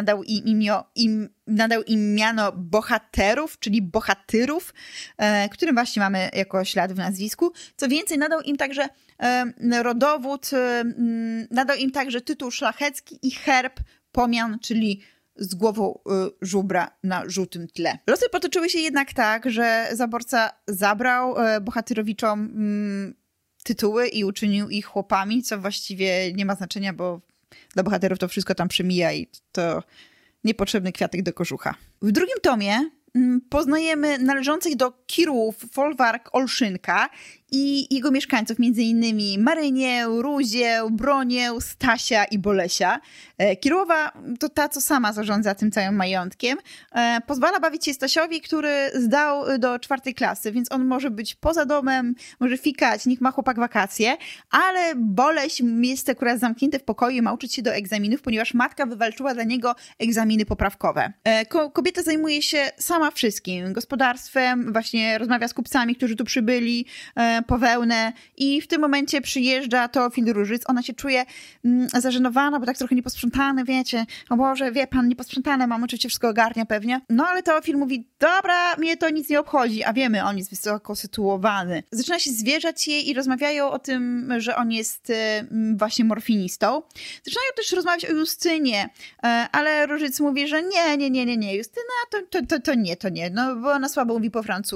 [SPEAKER 1] nadał im miano bohaterów, czyli bohatyrów, którym właśnie mamy jako ślad w nazwisku. Co więcej, nadał im także rodowód, nadał im także tytuł szlachecki i herb pomian, czyli z głową żubra na żółtym tle. Losy potoczyły się jednak tak, że zaborca zabrał bohatyrowiczom tytuły i uczynił ich chłopami, co właściwie nie ma znaczenia, bo dla bohaterów to wszystko tam przemija i to niepotrzebny kwiatek do kożucha. W drugim tomie poznajemy należących do Kirłów folwark Olszynka i jego mieszkańców, m.in. Marynię, Ruzię, Bronię, Stasia i Bolesia. Kirłowa to ta, co sama zarządza tym całym majątkiem. Pozwala bawić się Stasiowi, który zdał do 4. klasy, więc on może być poza domem, może fikać, niech ma chłopak wakacje, ale Boleś jest akurat zamknięty w pokoju i ma uczyć się do egzaminów, ponieważ matka wywalczyła dla niego egzaminy poprawkowe. Kobieta zajmuje się sama wszystkim, gospodarstwem, właśnie rozmawia z kupcami, którzy tu przybyli, po wełnę i w tym momencie przyjeżdża Teofil Różyc. Ona się czuje zażenowana, bo tak trochę nieposprzątane, wiecie. O Boże, wie pan, nieposprzątane, mam oczywiście wszystko ogarnia pewnie. No ale Teofil mówi, dobra, mnie to nic nie obchodzi, a wiemy, on jest wysoko sytuowany. Zaczyna się zwierzać jej i rozmawiają o tym, że on jest właśnie morfinistą. Zaczynają też rozmawiać o Justynie, ale Różyc mówi, że nie, Justyna to nie, no bo ona słabo mówi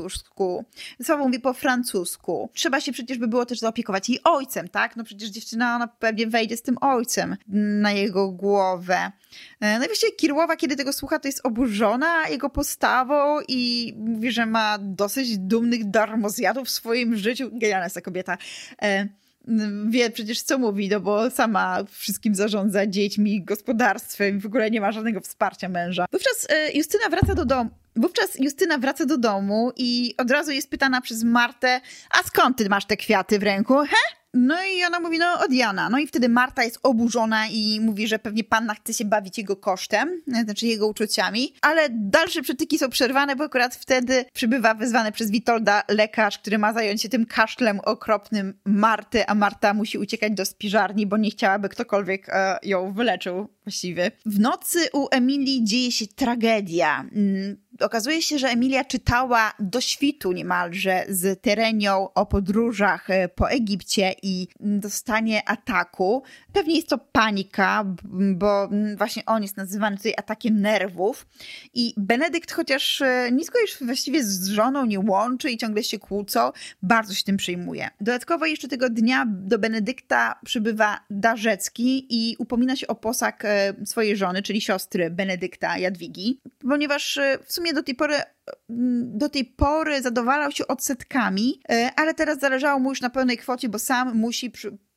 [SPEAKER 1] po francusku. Trzeba się przecież by było też zaopiekować jej ojcem, tak? No przecież dziewczyna, ona pewnie wejdzie z tym ojcem na jego głowę. No i właściwie Kirłowa, kiedy tego słucha, to jest oburzona jego postawą i mówi, że ma dosyć dumnych darmozjadów w swoim życiu. Genialna jest ta kobieta. Wie przecież co mówi, no bo sama wszystkim zarządza, dziećmi, gospodarstwem, w ogóle nie ma żadnego wsparcia męża. Wówczas Justyna wraca do domu i od razu jest pytana przez Martę, a skąd ty masz te kwiaty w ręku, he? No i ona mówi, no od Jana. No i wtedy Marta jest oburzona i mówi, że pewnie panna chce się bawić jego kosztem, znaczy jego uczuciami, ale dalsze przytyki są przerwane, bo akurat wtedy przybywa wezwany przez Witolda lekarz, który ma zająć się tym kaszlem okropnym Marty, a Marta musi uciekać do spiżarni, bo nie chciałaby ktokolwiek ją wyleczył właściwie. W nocy u Emilii dzieje się tragedia. Okazuje się, że Emilia czytała do świtu niemalże z Terenią o podróżach po Egipcie i dostanie ataku. Pewnie jest to panika, bo właśnie on jest nazywany tutaj atakiem nerwów. I Benedykt, chociaż nisko już właściwie z żoną nie łączy i ciągle się kłócą, bardzo się tym przejmuje. Dodatkowo jeszcze tego dnia do Benedykta przybywa Darzecki i upomina się o posag swojej żony, czyli siostry Benedykta, Jadwigi, ponieważ w sumie do tej pory zadowalał się odsetkami, ale teraz zależało mu już na pełnej kwocie, bo sam musi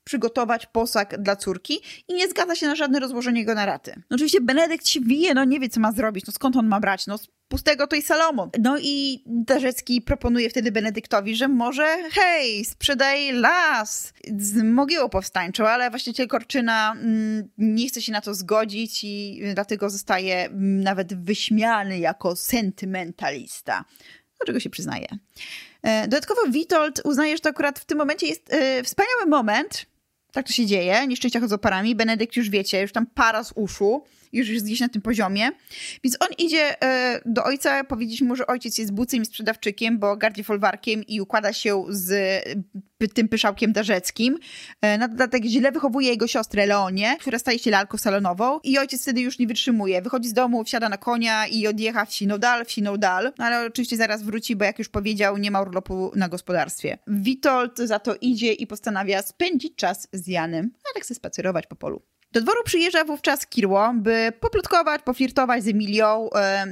[SPEAKER 1] przygotować posag dla córki i nie zgadza się na żadne rozłożenie go na raty. No oczywiście Benedykt się wije, nie wie, co ma zrobić, skąd on ma brać, z pustego to i Salomon. No i Darzecki proponuje wtedy Benedyktowi, że może sprzedaj las z mogiłą powstańczą, ale właściciel Korczyna nie chce się na to zgodzić i dlatego zostaje nawet wyśmiany jako sentymentalista, do czego się przyznaje. Dodatkowo Witold uznaje, że to akurat w tym momencie jest wspaniały moment. Tak to się dzieje, nieszczęścia chodzą parami. Benedykt już wiecie, już tam para z uszu, już jest gdzieś na tym poziomie. Więc on idzie do ojca powiedzieć mu, że ojciec jest bucym i sprzedawczykiem, bo gardzi folwarkiem i układa się z tym pyszałkiem Darzeckim. Na dodatek źle wychowuje jego siostrę Leonię, która staje się lalką salonową i ojciec wtedy już nie wytrzymuje. Wychodzi z domu, wsiada na konia i odjecha wsiną dal. No ale oczywiście zaraz wróci, bo jak już powiedział, nie ma urlopu na gospodarstwie. Witold za to idzie i postanawia spędzić czas z Janem, a tak chce spacerować po polu. Do dworu przyjeżdża wówczas Kirło, by poplotkować, poflirtować z Emilią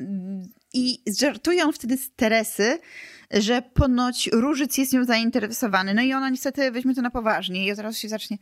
[SPEAKER 1] i żartuje on wtedy z Teresy, że ponoć Różyc jest nią zainteresowany. No i ona niestety weźmie to na poważnie i od razu się zacznie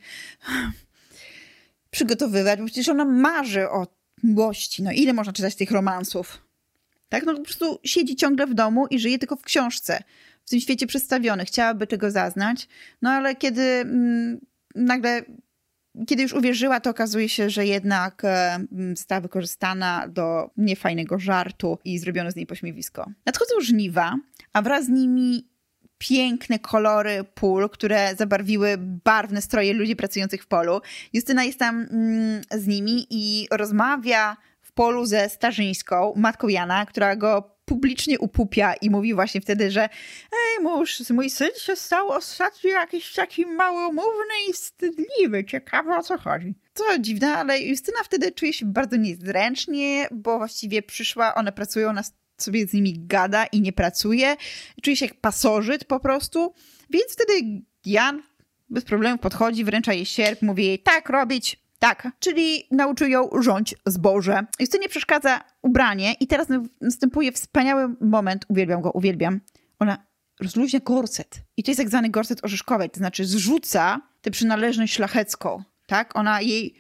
[SPEAKER 1] przygotowywać, bo przecież ona marzy o miłości. No ile można czytać tych romansów? Tak? No po prostu siedzi ciągle w domu i żyje tylko w książce. W tym świecie przedstawiony. Chciałaby tego zaznać. No ale kiedy nagle... Kiedy już uwierzyła, to okazuje się, że jednak została wykorzystana do niefajnego żartu i zrobiono z niej pośmiewisko. Nadchodzą żniwa, a wraz z nimi piękne kolory pól, które zabarwiły barwne stroje ludzi pracujących w polu. Justyna jest tam z nimi i rozmawia w polu ze Starzyńską, matką Jana, która go publicznie upupia i mówi właśnie wtedy, że mój syn się stał ostatnio jakiś taki małomówny i wstydliwy. Ciekawe, o co chodzi. To dziwne, ale Justyna wtedy czuje się bardzo niezręcznie, bo właściwie przyszła, one pracują, ona sobie z nimi gada i nie pracuje. Czuje się jak pasożyt po prostu. Więc wtedy Jan bez problemu podchodzi, wręcza jej sierp, mówi jej tak robić. Tak, czyli nauczył ją rządź zboże. Justynie przeszkadza ubranie i teraz następuje wspaniały moment, uwielbiam. Ona rozluźnia gorset. I to jest tak zwany gorset orzeszkowy, to znaczy zrzuca tę przynależność szlachecką. Tak? Ona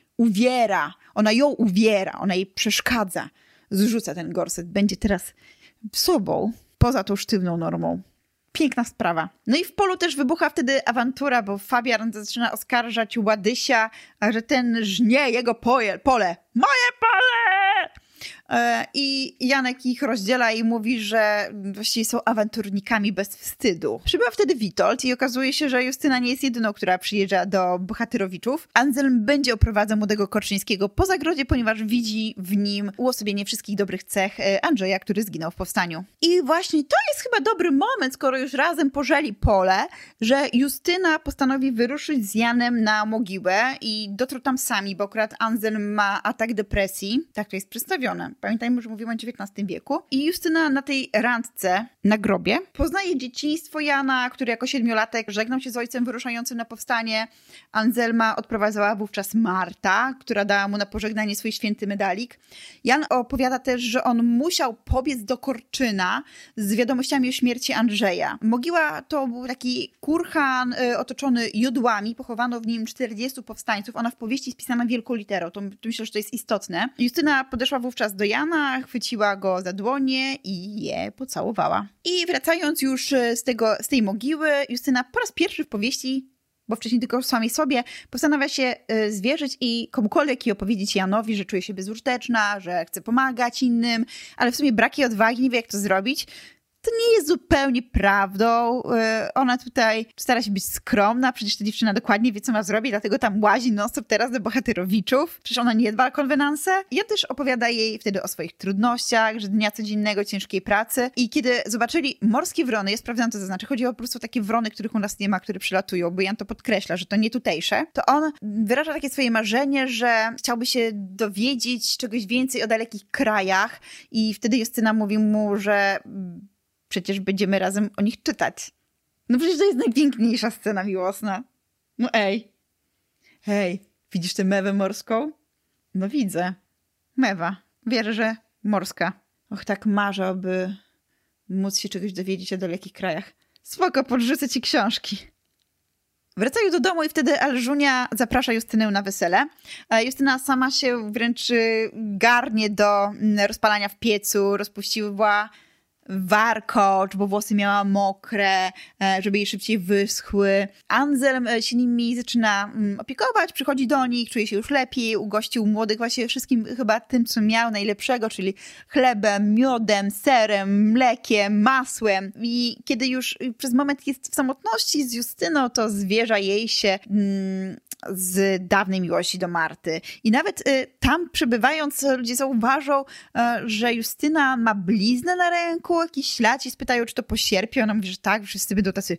[SPEAKER 1] ją uwiera, ona jej przeszkadza. Zrzuca ten gorset. Będzie teraz sobą, poza tą sztywną normą. Piękna sprawa. No i w polu też wybucha wtedy awantura, bo Fabian zaczyna oskarżać Ładysia, że ten żnie jego pole. Moje pole! I Janek ich rozdziela i mówi, że właściwie są awanturnikami bez wstydu. Przybywa wtedy Witold i okazuje się, że Justyna nie jest jedyną, która przyjeżdża do Bohatyrowiczów. Anselm będzie oprowadzał młodego Korczyńskiego po zagrodzie, ponieważ widzi w nim uosobienie wszystkich dobrych cech Andrzeja, który zginął w powstaniu. I właśnie to jest chyba dobry moment, skoro już razem pożeli pole, że Justyna postanowi wyruszyć z Janem na mogiłę i dotrą tam sami, bo akurat Anselm ma atak depresji. Tak to jest przedstawione. Pamiętajmy, że mówimy o XIX wieku. I Justyna na tej randce na grobie poznaje dzieciństwo Jana, który jako 7-latek żegnał się z ojcem wyruszającym na powstanie. Anselma odprowadzała wówczas Marta, która dała mu na pożegnanie swój święty medalik. Jan opowiada też, że on musiał pobiec do Korczyna z wiadomościami o śmierci Andrzeja. Mogiła to był taki kurhan otoczony jodłami. Pochowano w nim 40 powstańców. Ona w powieści spisana wielką literą. To myślę, że to jest istotne. Justyna podeszła wówczas do Jana, chwyciła go za dłonie i je pocałowała. I wracając już z tej mogiły, Justyna po raz pierwszy w powieści, bo wcześniej tylko samej sobie, postanawia się zwierzyć i komukolwiek i opowiedzieć Janowi, że czuje się bezużyteczna, że chce pomagać innym, ale w sumie brak jej odwagi, nie wie jak to zrobić. To nie jest zupełnie prawdą. Ona tutaj stara się być skromna, przecież ta dziewczyna dokładnie wie, co ma zrobić, dlatego tam łazi non-stop teraz do Bohatyrowiczów. Przecież ona nie dba o konwenanse. Ja też opowiada jej wtedy o swoich trudnościach, że dnia codziennego, ciężkiej pracy. I kiedy zobaczyli morskie wrony, ja sprawdzam, co to znaczy, chodzi o po prostu takie wrony, których u nas nie ma, które przylatują, bo Jan to podkreśla, że to nie tutejsze, to on wyraża takie swoje marzenie, że chciałby się dowiedzieć czegoś więcej o dalekich krajach i wtedy Justyna mówi mu, że przecież będziemy razem o nich czytać. No przecież to jest najpiękniejsza scena miłosna. No hej, widzisz tę mewę morską? No widzę. Mewa. Wierzę, że morska. Och, tak marzę, aby móc się czegoś dowiedzieć o dalekich krajach. Spoko, podrzucę ci książki. Wracają do domu i wtedy Elżunia zaprasza Justynę na wesele. Justyna sama się wręcz garnie do rozpalania w piecu, rozpuściła warkocz, bo włosy miała mokre, żeby jej szybciej wyschły. Anselm się nimi zaczyna opiekować, przychodzi do nich, czuje się już lepiej, ugościł młodych właśnie wszystkim chyba tym, co miał najlepszego, czyli chlebem, miodem, serem, mlekiem, masłem. I kiedy już przez moment jest w samotności z Justyną, to zwierza jej się z dawnej miłości do Marty. I nawet tam przebywając ludzie zauważą, że Justyna ma bliznę na ręku, jakiś ślad i spytają, czy to po sierpie. Ona mówi, że tak, wszyscy będą tacy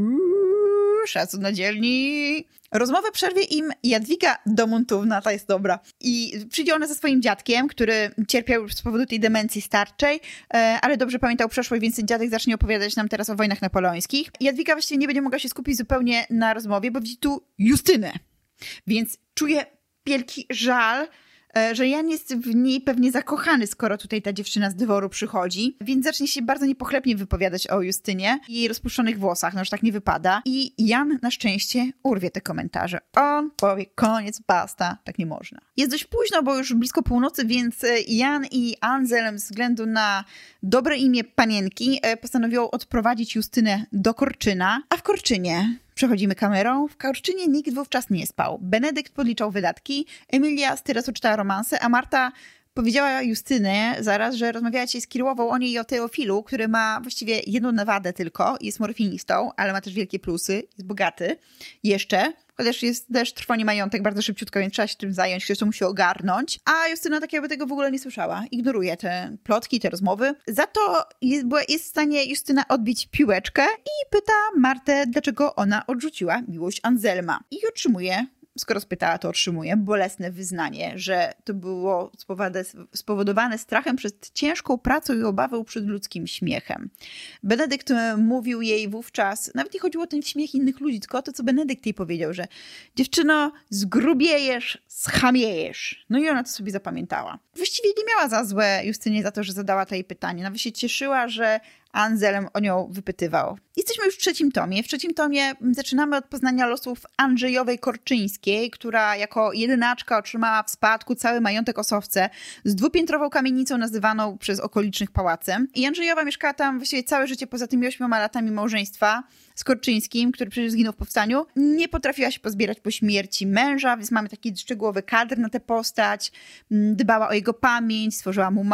[SPEAKER 1] szacun na dzielni. Rozmowę przerwie im Jadwiga Domontówna, ta jest dobra. I przyjdzie ona ze swoim dziadkiem, który cierpiał już z powodu tej demencji starczej, ale dobrze pamiętał przeszłość, więc ten dziadek zacznie opowiadać nam teraz o wojnach napoleońskich. Jadwiga właściwie nie będzie mogła się skupić zupełnie na rozmowie, bo widzi tu Justynę. Więc czuje wielki żal, że Jan jest w niej pewnie zakochany, skoro tutaj ta dziewczyna z dworu przychodzi. Więc zacznie się bardzo niepochlebnie wypowiadać o Justynie i jej rozpuszczonych włosach, no że tak nie wypada. I Jan na szczęście urwie te komentarze. On powie, koniec, basta, tak nie można. Jest dość późno, bo już blisko północy, więc Jan i Anselm ze względu na dobre imię panienki postanowią odprowadzić Justynę do Korczyna, a w Korczynie przechodzimy kamerą. W Korczynie nikt wówczas nie spał. Benedykt podliczał wydatki, Emilia z Teresą czytała romanse, a Marta powiedziała Justynie zaraz, że rozmawiała dzisiaj z Kirłową o niej i o Teofilu, który ma właściwie jedną wadę tylko, jest morfinistą, ale ma też wielkie plusy, jest bogaty jeszcze, chociaż jest też trwoni majątek bardzo szybciutko, więc trzeba się tym zająć, ktoś to musi ogarnąć. A Justyna tak jakby tego w ogóle nie słyszała. Ignoruje te plotki, te rozmowy. Za to jest w stanie Justyna odbić piłeczkę i pyta Martę, dlaczego ona odrzuciła miłość Anselma. I otrzymuje, skoro spytała, to otrzymuje bolesne wyznanie, że to było spowodowane strachem przed ciężką pracą i obawą przed ludzkim śmiechem. Benedykt mówił jej wówczas, nawet nie chodziło o ten śmiech innych ludzi, tylko o to, co Benedykt jej powiedział, że dziewczyno, zgrubiejesz, schamiejesz. No i ona to sobie zapamiętała. Właściwie nie miała za złe Justynie za to, że zadała to jej pytanie. Nawet się cieszyła, że Anselm o nią wypytywał. Jesteśmy już w trzecim tomie. W trzecim tomie zaczynamy od poznania losów Andrzejowej Korczyńskiej, która jako jedynaczka otrzymała w spadku cały majątek Osowce z dwupiętrową kamienicą nazywaną przez okolicznych pałacem. I Andrzejowa mieszkała tam właściwie całe życie poza tymi 8 latami małżeństwa z Korczyńskim, który przecież zginął w powstaniu. Nie potrafiła się pozbierać po śmierci męża, więc mamy taki szczegółowy kadr na tę postać. Dbała o jego pamięć, stworzyła mu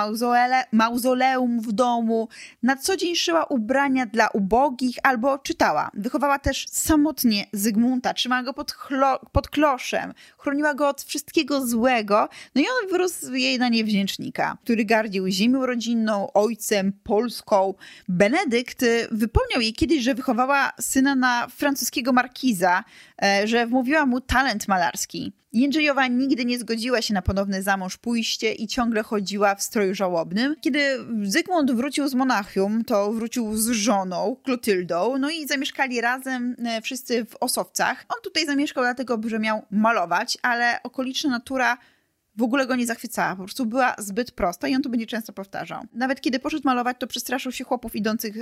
[SPEAKER 1] mauzoleum w domu. Na co dzień szyła ubrania dla ubogich albo czytała. Wychowała też samotnie Zygmunta, trzymała go pod kloszem, chroniła go od wszystkiego złego. No i on wyrósł jej na niewdzięcznika, który gardził ziemią rodzinną, ojcem, Polską. Benedykt wypomniał jej kiedyś, że wychowała syna na francuskiego markiza, że wmówiła mu talent malarski. Jędrzejowa nigdy nie zgodziła się na ponowne zamąż pójście i ciągle chodziła w stroju żałobnym. Kiedy Zygmunt wrócił z Monachium, to wrócił z żoną, Klotyldą, no i zamieszkali razem wszyscy w Osowcach. On tutaj zamieszkał dlatego, że miał malować, ale okoliczna natura w ogóle go nie zachwycała, po prostu była zbyt prosta i on to będzie często powtarzał. Nawet kiedy poszedł malować, to przestraszył się chłopów idących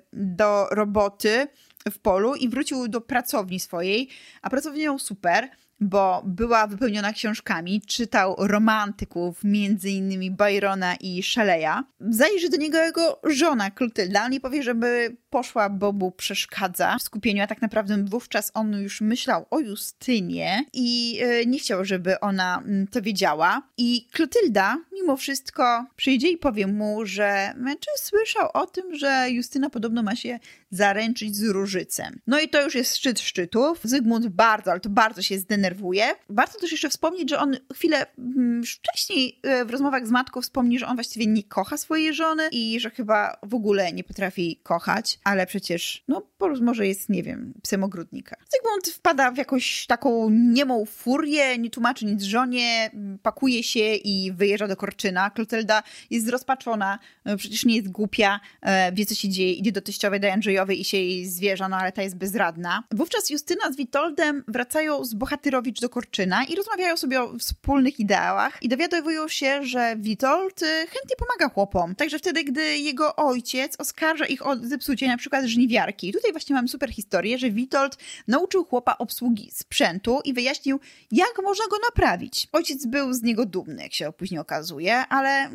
[SPEAKER 1] do roboty w polu i wrócił do pracowni swojej, a pracownia miał super, bo była wypełniona książkami, czytał romantyków, między innymi Byrona i Shelley'a. Zajrzy do niego jego żona Klotylda. On jej powie, żeby poszła, bo mu przeszkadza w skupieniu, a tak naprawdę wówczas on już myślał o Justynie i nie chciał, żeby ona to wiedziała. I Klotylda mimo wszystko przyjdzie i powie mu, że słyszał o tym, że Justyna podobno ma się zaręczyć z Różycem. No i to już jest szczyt szczytów. Zygmunt ale to bardzo się zdenerwuje. Warto też jeszcze wspomnieć, że on chwilę wcześniej w rozmowach z matką wspomni, że on właściwie nie kocha swojej żony i że chyba w ogóle nie potrafi kochać, ale przecież, może jest, nie wiem, psem ogródnika. Zygmunt wpada w jakąś taką niemą furię, nie tłumaczy nic żonie, pakuje się i wyjeżdża do Korczyna. Klotylda jest zrozpaczona, przecież nie jest głupia, wie co się dzieje, idzie do teściowej, do Andrzejowej i się jej zwierza, ale ta jest bezradna. Wówczas Justyna z Witoldem wracają z Bohatyrowicz do Korczyna i rozmawiają sobie o wspólnych ideałach i dowiadują się, że Witold chętnie pomaga chłopom. Także wtedy, gdy jego ojciec oskarża ich o zepsucie na przykład żniwiarki. I tutaj właśnie mamy super historię, że Witold nauczył chłopa obsługi sprzętu i wyjaśnił, jak można go naprawić. Ojciec był z niego dumny, jak się później okazuje, ale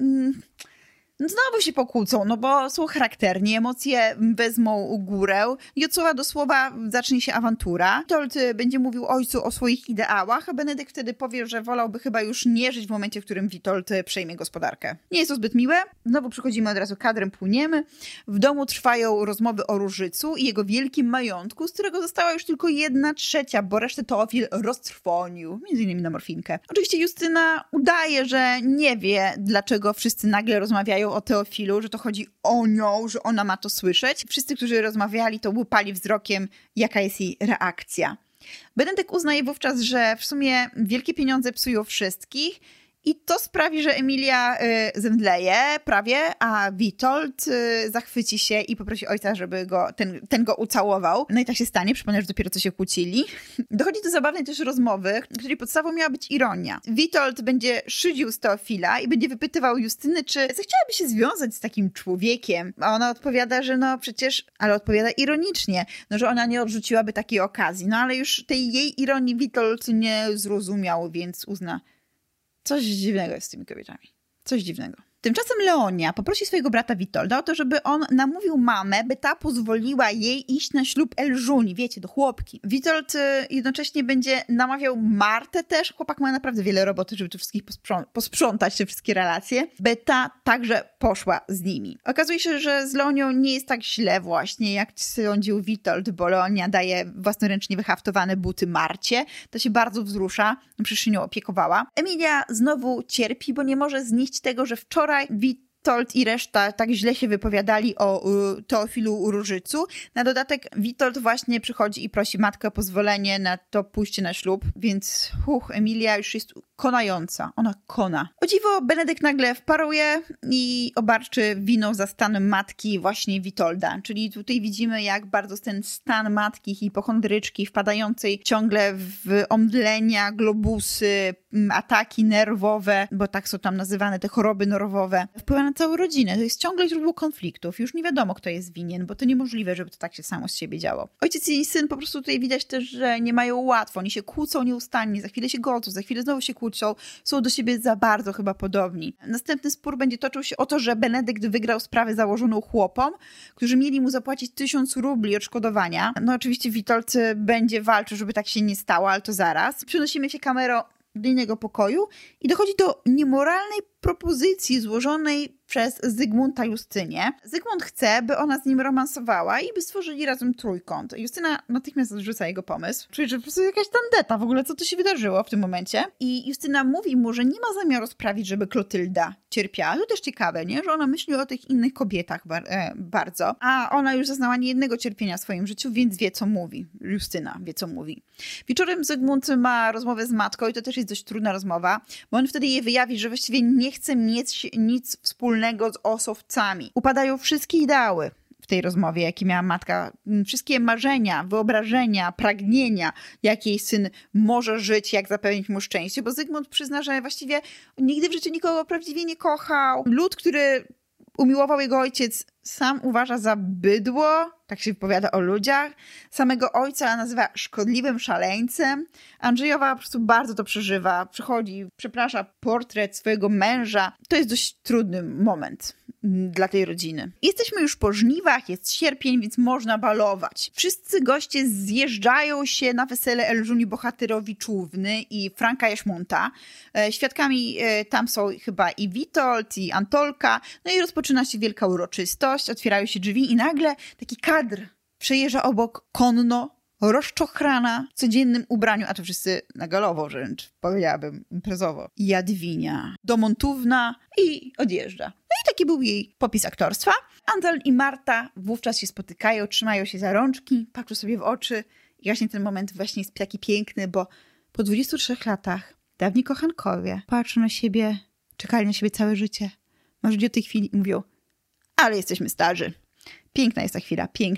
[SPEAKER 1] znowu się pokłócą, no bo są charakterni, emocje wezmą górę i od słowa do słowa zacznie się awantura. Witold będzie mówił ojcu o swoich ideałach, a Benedykt wtedy powie, że wolałby chyba już nie żyć w momencie, w którym Witold przejmie gospodarkę. Nie jest to zbyt miłe. Znowu przychodzimy od razu kadrem, płyniemy. W domu trwają rozmowy o Różycu i jego wielkim majątku, z którego została już tylko 1/3, bo resztę Teofil roztrwonił, między innymi na morfinkę. Oczywiście Justyna udaje, że nie wie, dlaczego wszyscy nagle rozmawiają o Teofilu, że to chodzi o nią, że ona ma to słyszeć. Wszyscy, którzy rozmawiali, to łupali wzrokiem, jaka jest jej reakcja. Benedykt uznaje wówczas, że w sumie wielkie pieniądze psują wszystkich i to sprawi, że Emilia zemdleje prawie, a Witold zachwyci się i poprosi ojca, żeby ten go ucałował. No i tak się stanie, przypomnę, że dopiero co się kłócili. Dochodzi do zabawnej też rozmowy, której podstawą miała być ironia. Witold będzie szydził z Teofila i będzie wypytywał Justyny, czy zechciałaby się związać z takim człowiekiem. A ona odpowiada, że no przecież, ale odpowiada ironicznie, no że ona nie odrzuciłaby takiej okazji. No ale już tej jej ironii Witold nie zrozumiał, więc uzna, coś dziwnego jest z tymi kobietami. Coś dziwnego. Tymczasem Leonia poprosi swojego brata Witolda o to, żeby on namówił mamę, by ta pozwoliła jej iść na ślub Elżuni, wiecie, do chłopki. Witold jednocześnie będzie namawiał Martę też, chłopak ma naprawdę wiele roboty, żeby tu wszystkich posprzątać, te wszystkie relacje, by ta także poszła z nimi. Okazuje się, że z Leonią nie jest tak źle właśnie, jak sądził Witold, bo Leonia daje własnoręcznie wyhaftowane buty Marcie. To się bardzo wzrusza, przecież się nią opiekowała. Emilia znowu cierpi, bo nie może znieść tego, że wczoraj Witold i reszta tak źle się wypowiadali o Teofilu Różycu. Na dodatek Witold właśnie przychodzi i prosi matkę o pozwolenie na to pójście na ślub, więc Emilia już jest konająca. Ona kona. O dziwo, Benedykt nagle wparuje i obarczy winą za stan matki właśnie Witolda. Czyli tutaj widzimy, jak bardzo ten stan matki hipochondryczki, wpadającej ciągle w omdlenia, globusy, ataki nerwowe, bo tak są tam nazywane te choroby nerwowe, wpływa na całą rodzinę. To jest ciągle źródło konfliktów. Już nie wiadomo, kto jest winien, bo to niemożliwe, żeby to tak się samo z siebie działo. Ojciec i syn po prostu tutaj widać też, że nie mają łatwo. Oni się kłócą nieustannie, za chwilę się godzą, za chwilę znowu się kłócą. Są do siebie za bardzo chyba podobni. Następny spór będzie toczył się o to, że Benedykt wygrał sprawę założoną chłopom, którzy mieli mu zapłacić 1000 rubli odszkodowania. No oczywiście Witold będzie walczył, żeby tak się nie stało, ale to zaraz. Przenosimy się kamerą do innego pokoju i dochodzi do niemoralnej propozycji złożonej przez Zygmunta Justynie. Zygmunt chce, by ona z nim romansowała i by stworzyli razem trójkąt. Justyna natychmiast odrzuca jego pomysł. Czuje, że po prostu jakaś tandeta w ogóle, co tu się wydarzyło w tym momencie. I Justyna mówi mu, że nie ma zamiaru sprawić, żeby Klotylda cierpiała. To też ciekawe, nie? Że ona myśli o tych innych kobietach bardzo. A ona już zaznała niejednego cierpienia w swoim życiu, więc wie, co mówi. Justyna wie, co mówi. Wieczorem Zygmunt ma rozmowę z matką i to też jest dość trudna rozmowa, bo on wtedy jej wyjawi, że właściwie nie chce mieć nic wspólnego z osowcami. Upadają wszystkie ideały w tej rozmowie, jakie miała matka. Wszystkie marzenia, wyobrażenia, pragnienia, jak jej syn może żyć, jak zapewnić mu szczęście, bo Zygmunt przyzna, że właściwie nigdy w życiu nikogo prawdziwie nie kochał. Lud, który umiłował jego ojciec, sam uważa za bydło, tak się wypowiada o ludziach. Samego ojca nazywa szkodliwym szaleńcem. Andrzejowa po prostu bardzo to przeżywa. Przychodzi, przeprasza portret swojego męża. To jest dość trudny moment dla tej rodziny. Jesteśmy już po żniwach, jest sierpień, więc można balować. Wszyscy goście zjeżdżają się na wesele Elżuni Bohatyrowiczówny i Franka Jaśmunta. Świadkami tam są chyba i Witold, i Antolka. No i rozpoczyna się wielka uroczystość, otwierają się drzwi i nagle taki kadr przejeżdża obok konno, rozczochrana w codziennym ubraniu, a to wszyscy na galowo wręcz, powiedziałabym, imprezowo. Jadwinia, domontówna i odjeżdża. No i taki był jej popis aktorstwa. Andal i Marta wówczas się spotykają, trzymają się za rączki, patrzą sobie w oczy i właśnie ten moment właśnie jest taki piękny, bo po 23 latach dawni kochankowie patrzą na siebie, czekali na siebie całe życie. Marzą o tej chwili i mówią, ale jesteśmy starzy. Piękna jest ta chwila, piękna.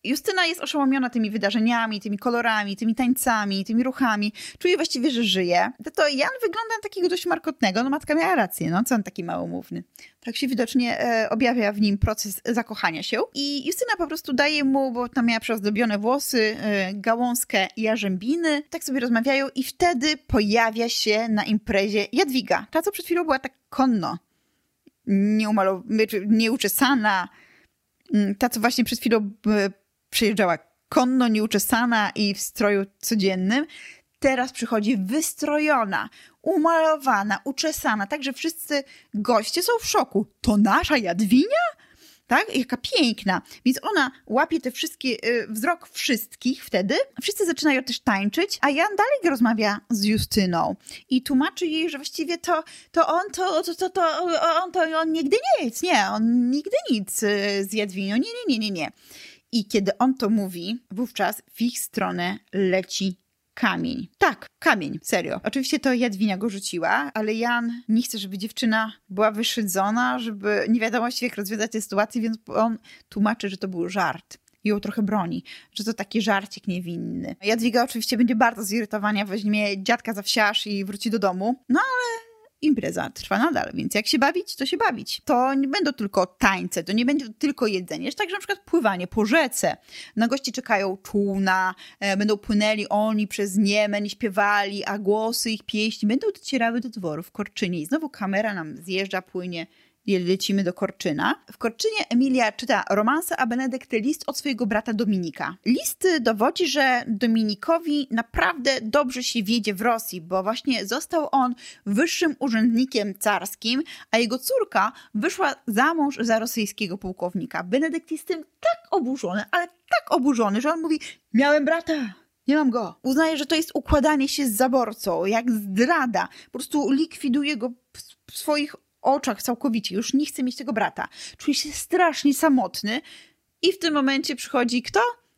[SPEAKER 1] Justyna jest oszołomiona tymi wydarzeniami, tymi kolorami, tymi tańcami, tymi ruchami. Czuje właściwie, że żyje. To Jan wygląda na takiego dość markotnego. No matka miała rację, no co on taki małomówny. Tak się widocznie objawia w nim proces zakochania się. I Justyna po prostu daje mu, bo tam miała przyozdobione włosy, gałązkę jarzębiny. Tak sobie rozmawiają i wtedy pojawia się na imprezie Jadwiga. Ta, co przed chwilą była tak konno, nieuczesana. Ta, co właśnie przed chwilą przyjeżdżała konno, nieuczesana i w stroju codziennym. Teraz przychodzi wystrojona, umalowana, uczesana, tak, że wszyscy goście są w szoku. To nasza Jadwinia? Tak? Jaka piękna. Więc ona łapie te wszystkie, wzrok wszystkich wtedy. Wszyscy zaczynają też tańczyć, a Jan dalej rozmawia z Justyną i tłumaczy jej, że właściwie on nigdy nic. Nie, on nigdy nic z Jadwinią. Nie. I kiedy on to mówi, wówczas w ich stronę leci kamień. Tak, kamień, serio. Oczywiście to Jadwinia go rzuciła, ale Jan nie chce, żeby dziewczyna była wyszydzona, żeby nie wiadomo jak rozwiązać tę sytuację, więc on tłumaczy, że to był żart. I ją trochę broni, że to taki żarcik niewinny. Jadwiga oczywiście będzie bardzo zirytowana, weźmie dziadka za wsiarz i wróci do domu. No ale impreza trwa nadal, więc jak się bawić, to się bawić. To nie będą tylko tańce, to nie będzie tylko jedzenie, jest także na przykład pływanie po rzece. Na gości czekają czółna, będą płynęli oni przez Niemen, śpiewali, a głosy ich pieśni będą docierały do dworu w Korczynie. I znowu kamera nam zjeżdża, płynie, lecimy do Korczyna. W Korczynie Emilia czyta romanse, a Benedykt list od swojego brata Dominika. List dowodzi, że Dominikowi naprawdę dobrze się wiedzie w Rosji, bo właśnie został on wyższym urzędnikiem carskim, a jego córka wyszła za mąż za rosyjskiego pułkownika. Benedykt jest tym tak oburzony, ale tak oburzony, że on mówi: miałem brata, nie mam go. Uznaje, że to jest układanie się z zaborcą, jak zdrada. Po prostu likwiduje go w swoich oczach całkowicie. Już nie chce mieć tego brata. Czuje się strasznie samotny i w tym momencie przychodzi kto?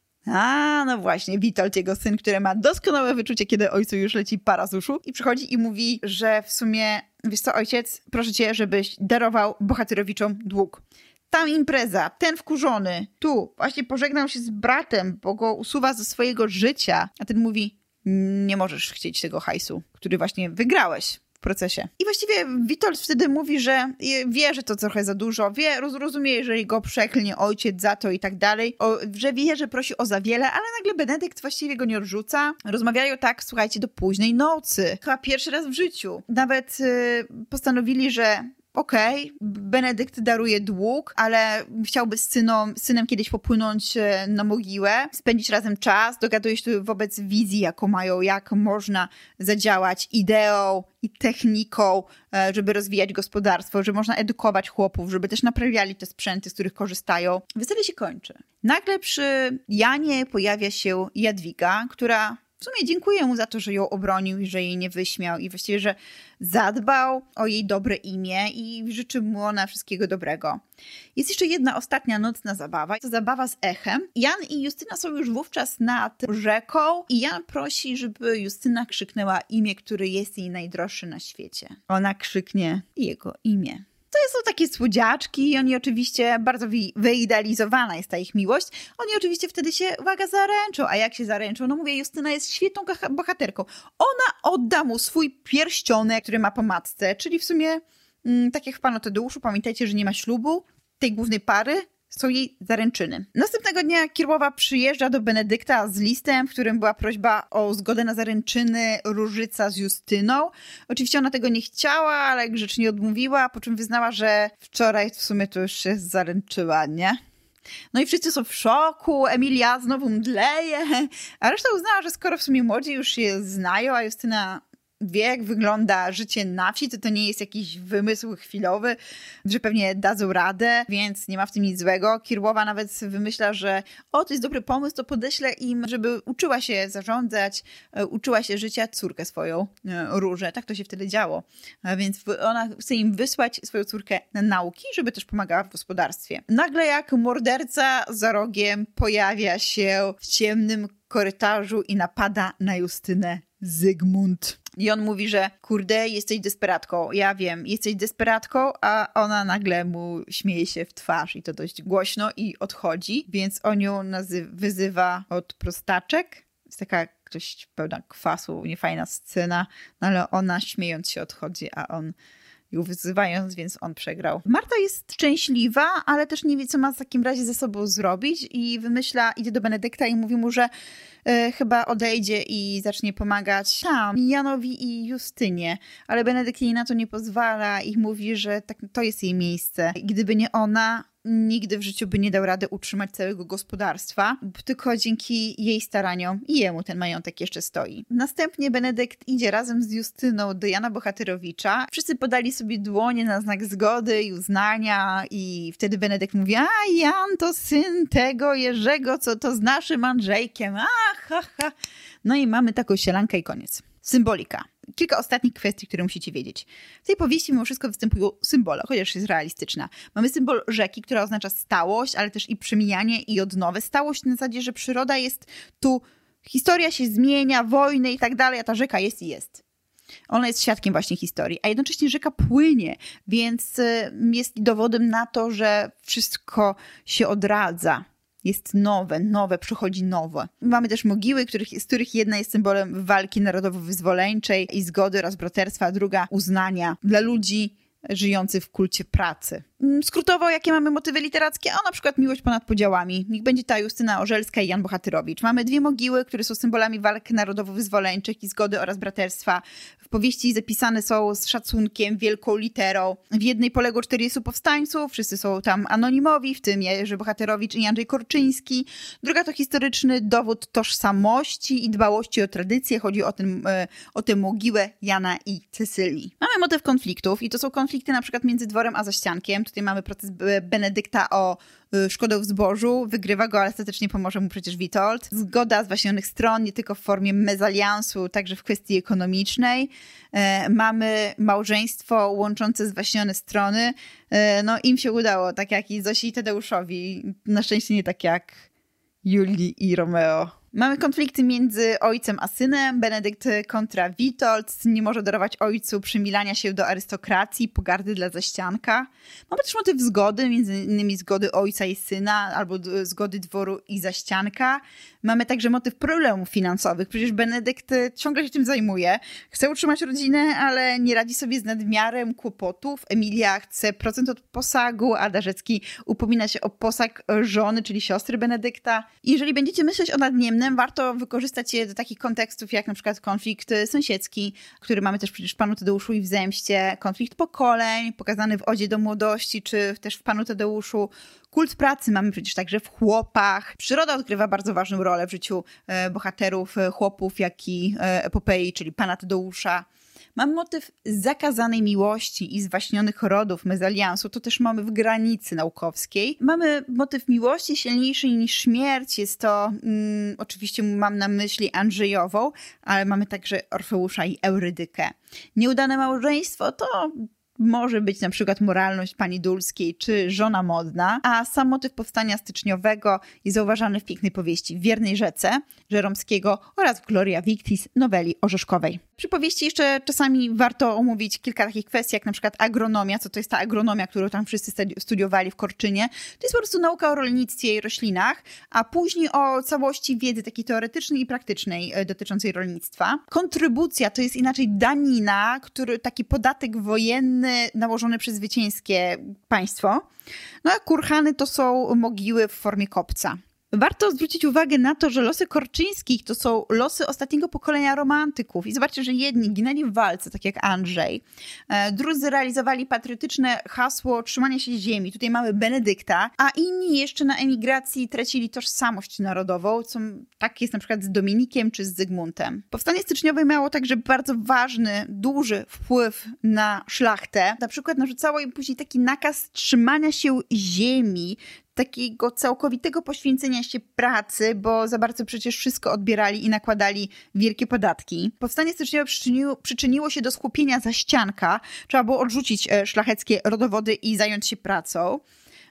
[SPEAKER 1] No właśnie, Witold, jego syn, który ma doskonałe wyczucie, kiedy ojcu już leci para z uszu i przychodzi i mówi, że w sumie, wiesz co, ojciec, proszę cię, żebyś darował bohaterowiczom dług. Tam impreza, ten wkurzony, tu właśnie pożegnał się z bratem, bo go usuwa ze swojego życia, a ten mówi: nie możesz chcieć tego hajsu, który właśnie wygrałeś w procesie. I właściwie Witold wtedy mówi, że wie, że to trochę za dużo, rozumie, jeżeli go przeklnie ojciec za to i tak dalej, że wie, że prosi o za wiele, ale nagle Benedykt właściwie go nie odrzuca. Rozmawiają tak, słuchajcie, do późnej nocy. Chyba pierwszy raz w życiu. Nawet postanowili, że Benedykt daruje dług, ale chciałby z synem kiedyś popłynąć na mogiłę, spędzić razem czas, dogaduje się wobec wizji, jaką mają, jak można zadziałać ideą i techniką, żeby rozwijać gospodarstwo, że można edukować chłopów, żeby też naprawiali te sprzęty, z których korzystają. Wesele się kończy. Nagle przy Janie pojawia się Jadwiga, która w sumie dziękuję mu za to, że ją obronił i że jej nie wyśmiał i właściwie, że zadbał o jej dobre imię i życzy mu ona wszystkiego dobrego. Jest jeszcze jedna ostatnia nocna zabawa. To zabawa z echem. Jan i Justyna są już wówczas nad rzeką i Jan prosi, żeby Justyna krzyknęła imię, które jest jej najdroższe na świecie. Ona krzyknie jego imię. To są takie słodziaczki i oni oczywiście, bardzo wyidealizowana jest ta ich miłość. Oni oczywiście wtedy się, uwaga, zaręczą. A jak się zaręczą? No mówię, Justyna jest świetną bohaterką. Ona odda mu swój pierścionek, który ma po matce, czyli w sumie, tak jak w Panu Tadeuszu, pamiętajcie, że nie ma ślubu tej głównej pary, są jej zaręczyny. Następnego dnia Kirłowa przyjeżdża do Benedykta z listem, w którym była prośba o zgodę na zaręczyny Różyca z Justyną. Oczywiście ona tego nie chciała, ale grzecznie odmówiła, po czym wyznała, że wczoraj w sumie to już się zaręczyła, nie? No i wszyscy są w szoku, Emilia znowu mdleje, a reszta uznała, że skoro w sumie młodzi już się znają, a Justyna wie, jak wygląda życie na wsi, to nie jest jakiś wymysł chwilowy, że pewnie dadzą radę, więc nie ma w tym nic złego. Kirłowa nawet wymyśla, że to jest dobry pomysł, to podeślę im, żeby uczyła się zarządzać, uczyła się życia córkę swoją, Różę. Tak to się wtedy działo. Więc ona chce im wysłać swoją córkę na nauki, żeby też pomagała w gospodarstwie. Nagle jak morderca za rogiem pojawia się w ciemnym korytarzu i napada na Justynę Zygmunt. I on mówi, że kurde, jesteś desperatką. Ja wiem, jesteś desperatką, a ona nagle mu śmieje się w twarz i to dość głośno i odchodzi, więc on ją wyzywa od prostaczek. Jest taka dość pełna kwasu, niefajna scena, no ale ona śmiejąc się odchodzi, a on ją wyzywając, więc on przegrał. Marta jest szczęśliwa, ale też nie wie, co ma w takim razie ze sobą zrobić i wymyśla, idzie do Benedykta i mówi mu, że chyba odejdzie i zacznie pomagać tam Janowi i Justynie, ale Benedykt jej na to nie pozwala i mówi, że tak, to jest jej miejsce. I gdyby nie ona, nigdy w życiu by nie dał rady utrzymać całego gospodarstwa, tylko dzięki jej staraniom i jemu ten majątek jeszcze stoi. Następnie Benedykt idzie razem z Justyną do Jana Bohatyrowicza. Wszyscy podali sobie dłonie na znak zgody i uznania i wtedy Benedykt mówi, a Jan to syn tego Jerzego, co to z naszym Andrzejkiem. No i mamy taką sielankę i koniec. Symbolika. Kilka ostatnich kwestii, które musicie wiedzieć. W tej powieści mimo wszystko występują symbole, chociaż jest realistyczna. Mamy symbol rzeki, która oznacza stałość, ale też i przemijanie i odnowę. Stałość na zasadzie, że przyroda jest tu, historia się zmienia, wojny i tak dalej, a ta rzeka jest i jest. Ona jest świadkiem właśnie historii, a jednocześnie rzeka płynie, więc jest dowodem na to, że wszystko się odradza. Jest nowe, przychodzi nowe. Mamy też mogiły, z których jedna jest symbolem walki narodowo-wyzwoleńczej i zgody oraz braterstwa, a druga uznania dla ludzi żyjących w kulcie pracy. Skrótowo, jakie mamy motywy literackie? O, na przykład miłość ponad podziałami. Niech będzie ta Justyna Orzelska i Jan Bohatyrowicz. Mamy dwie mogiły, które są symbolami walk narodowo-wyzwoleńczych i zgody oraz braterstwa. W powieści zapisane są z szacunkiem, wielką literą. W jednej poległo 40 powstańców, wszyscy są tam anonimowi, w tym Jerzy Bohatyrowicz i Andrzej Korczyński. Druga to historyczny dowód tożsamości i dbałości o tradycję. Chodzi o tę mogiłę Jana i Cecylii. Mamy motyw konfliktów i to są konflikty na przykład między dworem a zaściankiem. Tutaj mamy proces Benedykta o szkodę w zbożu. Wygrywa go, ale ostatecznie pomoże mu przecież Witold. Zgoda zwaśnionych stron, nie tylko w formie mezaliansu, także w kwestii ekonomicznej. Mamy małżeństwo łączące zwaśnione strony. No im się udało, tak jak i Zosi i Tadeuszowi. Na szczęście nie tak jak Julii i Romeo. Mamy konflikty między ojcem a synem. Benedykt kontra Witold. Syn nie może darować ojcu przymilania się do arystokracji, pogardy dla zaścianka. Mamy też motyw zgody, między innymi zgody ojca i syna, albo zgody dworu i zaścianka. Mamy także motyw problemów finansowych. Przecież Benedykt ciągle się tym zajmuje. Chce utrzymać rodzinę, ale nie radzi sobie z nadmiarem kłopotów. Emilia chce procent od posagu, a Darzecki upomina się o posag żony, czyli siostry Benedykta. I jeżeli będziecie myśleć o nadniemnym, warto wykorzystać je do takich kontekstów, jak na przykład konflikt sąsiedzki, który mamy też przecież w Panu Tadeuszu i w Zemście, konflikt pokoleń, pokazany w Odzie do młodości, czy też w Panu Tadeuszu. Kult pracy mamy przecież także w Chłopach. Przyroda odgrywa bardzo ważną rolę w życiu bohaterów Chłopów, jak i epopei, czyli Pana Tadeusza. Mamy motyw zakazanej miłości i zwaśnionych rodów mezaliansu, to też mamy w Granicy Naukowskiej. Mamy motyw miłości silniejszy niż śmierć, jest to, oczywiście mam na myśli Andrzejową, ale mamy także Orfeusza i Eurydykę. Nieudane małżeństwo to może być na przykład moralność pani Dulskiej czy żona modna, a sam motyw powstania styczniowego jest zauważany w pięknej powieści Wiernej Rzece Żeromskiego oraz w Gloria Victis noweli orzeszkowej. Przy powieści jeszcze czasami warto omówić kilka takich kwestii, jak na przykład agronomia. Co to jest ta agronomia, którą tam wszyscy studiowali w Korczynie? To jest po prostu nauka o rolnictwie i roślinach, a później o całości wiedzy takiej teoretycznej i praktycznej dotyczącej rolnictwa. Kontrybucja to jest inaczej danina, taki podatek wojenny nałożony przez zwycięskie państwo. No a kurhany to są mogiły w formie kopca. Warto zwrócić uwagę na to, że losy Korczyńskich to są losy ostatniego pokolenia romantyków. I zobaczcie, że jedni ginęli w walce, tak jak Andrzej. Drudzy realizowali patriotyczne hasło trzymania się ziemi. Tutaj mamy Benedykta, a inni jeszcze na emigracji tracili tożsamość narodową, co tak jest na przykład z Dominikiem czy z Zygmuntem. Powstanie styczniowe miało także bardzo ważny, duży wpływ na szlachtę. Na przykład narzucało im później taki nakaz trzymania się ziemi, takiego całkowitego poświęcenia się pracy, bo za bardzo przecież wszystko odbierali i nakładali wielkie podatki. Powstanie styczniowe przyczyniło się do skłupienia zaścianka. Trzeba było odrzucić szlacheckie rodowody i zająć się pracą.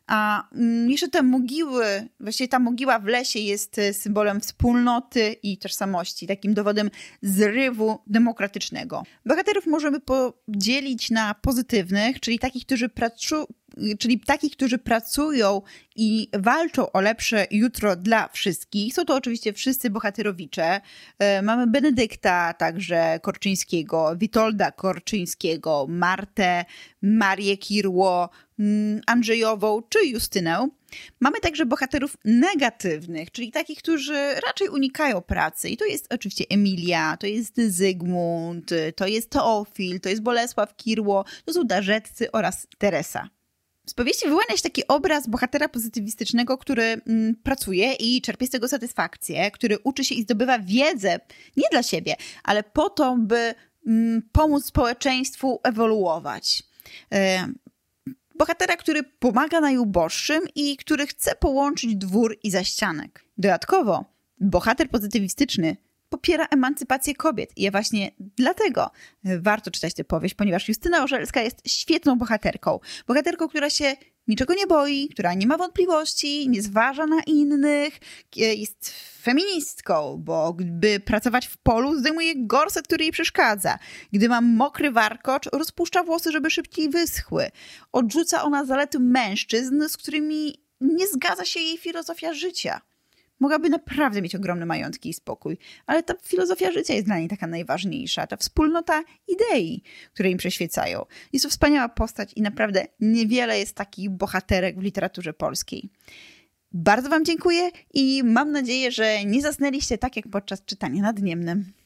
[SPEAKER 1] A jeszcze te mogiły, właściwie ta mogiła w lesie jest symbolem wspólnoty i tożsamości, takim dowodem zrywu demokratycznego. Bohaterów możemy podzielić na pozytywnych, czyli takich, którzy pracują i walczą o lepsze jutro dla wszystkich. Są to oczywiście wszyscy bohaterowicze. Mamy Benedykta, także Korczyńskiego, Witolda Korczyńskiego, Martę, Marię Kirło, Andrzejową czy Justynę. Mamy także bohaterów negatywnych, czyli takich, którzy raczej unikają pracy. I to jest oczywiście Emilia, to jest Zygmunt, to jest Teofil, to jest Bolesław Kirło, to są Darzetcy oraz Teresa. Z powieści wyłania się taki obraz bohatera pozytywistycznego, który pracuje i czerpie z tego satysfakcję, który uczy się i zdobywa wiedzę nie dla siebie, ale po to, by pomóc społeczeństwu ewoluować. Bohatera, który pomaga najuboższym i który chce połączyć dwór i zaścianek. Dodatkowo bohater pozytywistyczny popiera emancypację kobiet i właśnie dlatego warto czytać tę powieść, ponieważ Justyna Orzelska jest świetną bohaterką. Bohaterką, która się niczego nie boi, która nie ma wątpliwości, nie zważa na innych, jest feministką, bo gdy pracować w polu, zdejmuje gorset, który jej przeszkadza. Gdy ma mokry warkocz, rozpuszcza włosy, żeby szybciej wyschły. Odrzuca ona zalety mężczyzn, z którymi nie zgadza się jej filozofia życia. Mogłaby naprawdę mieć ogromne majątki i spokój, ale ta filozofia życia jest dla niej taka najważniejsza, ta wspólnota idei, które im przyświecają. Jest to wspaniała postać i naprawdę niewiele jest takich bohaterek w literaturze polskiej. Bardzo wam dziękuję i mam nadzieję, że nie zasnęliście tak jak podczas czytania nad Niemnem.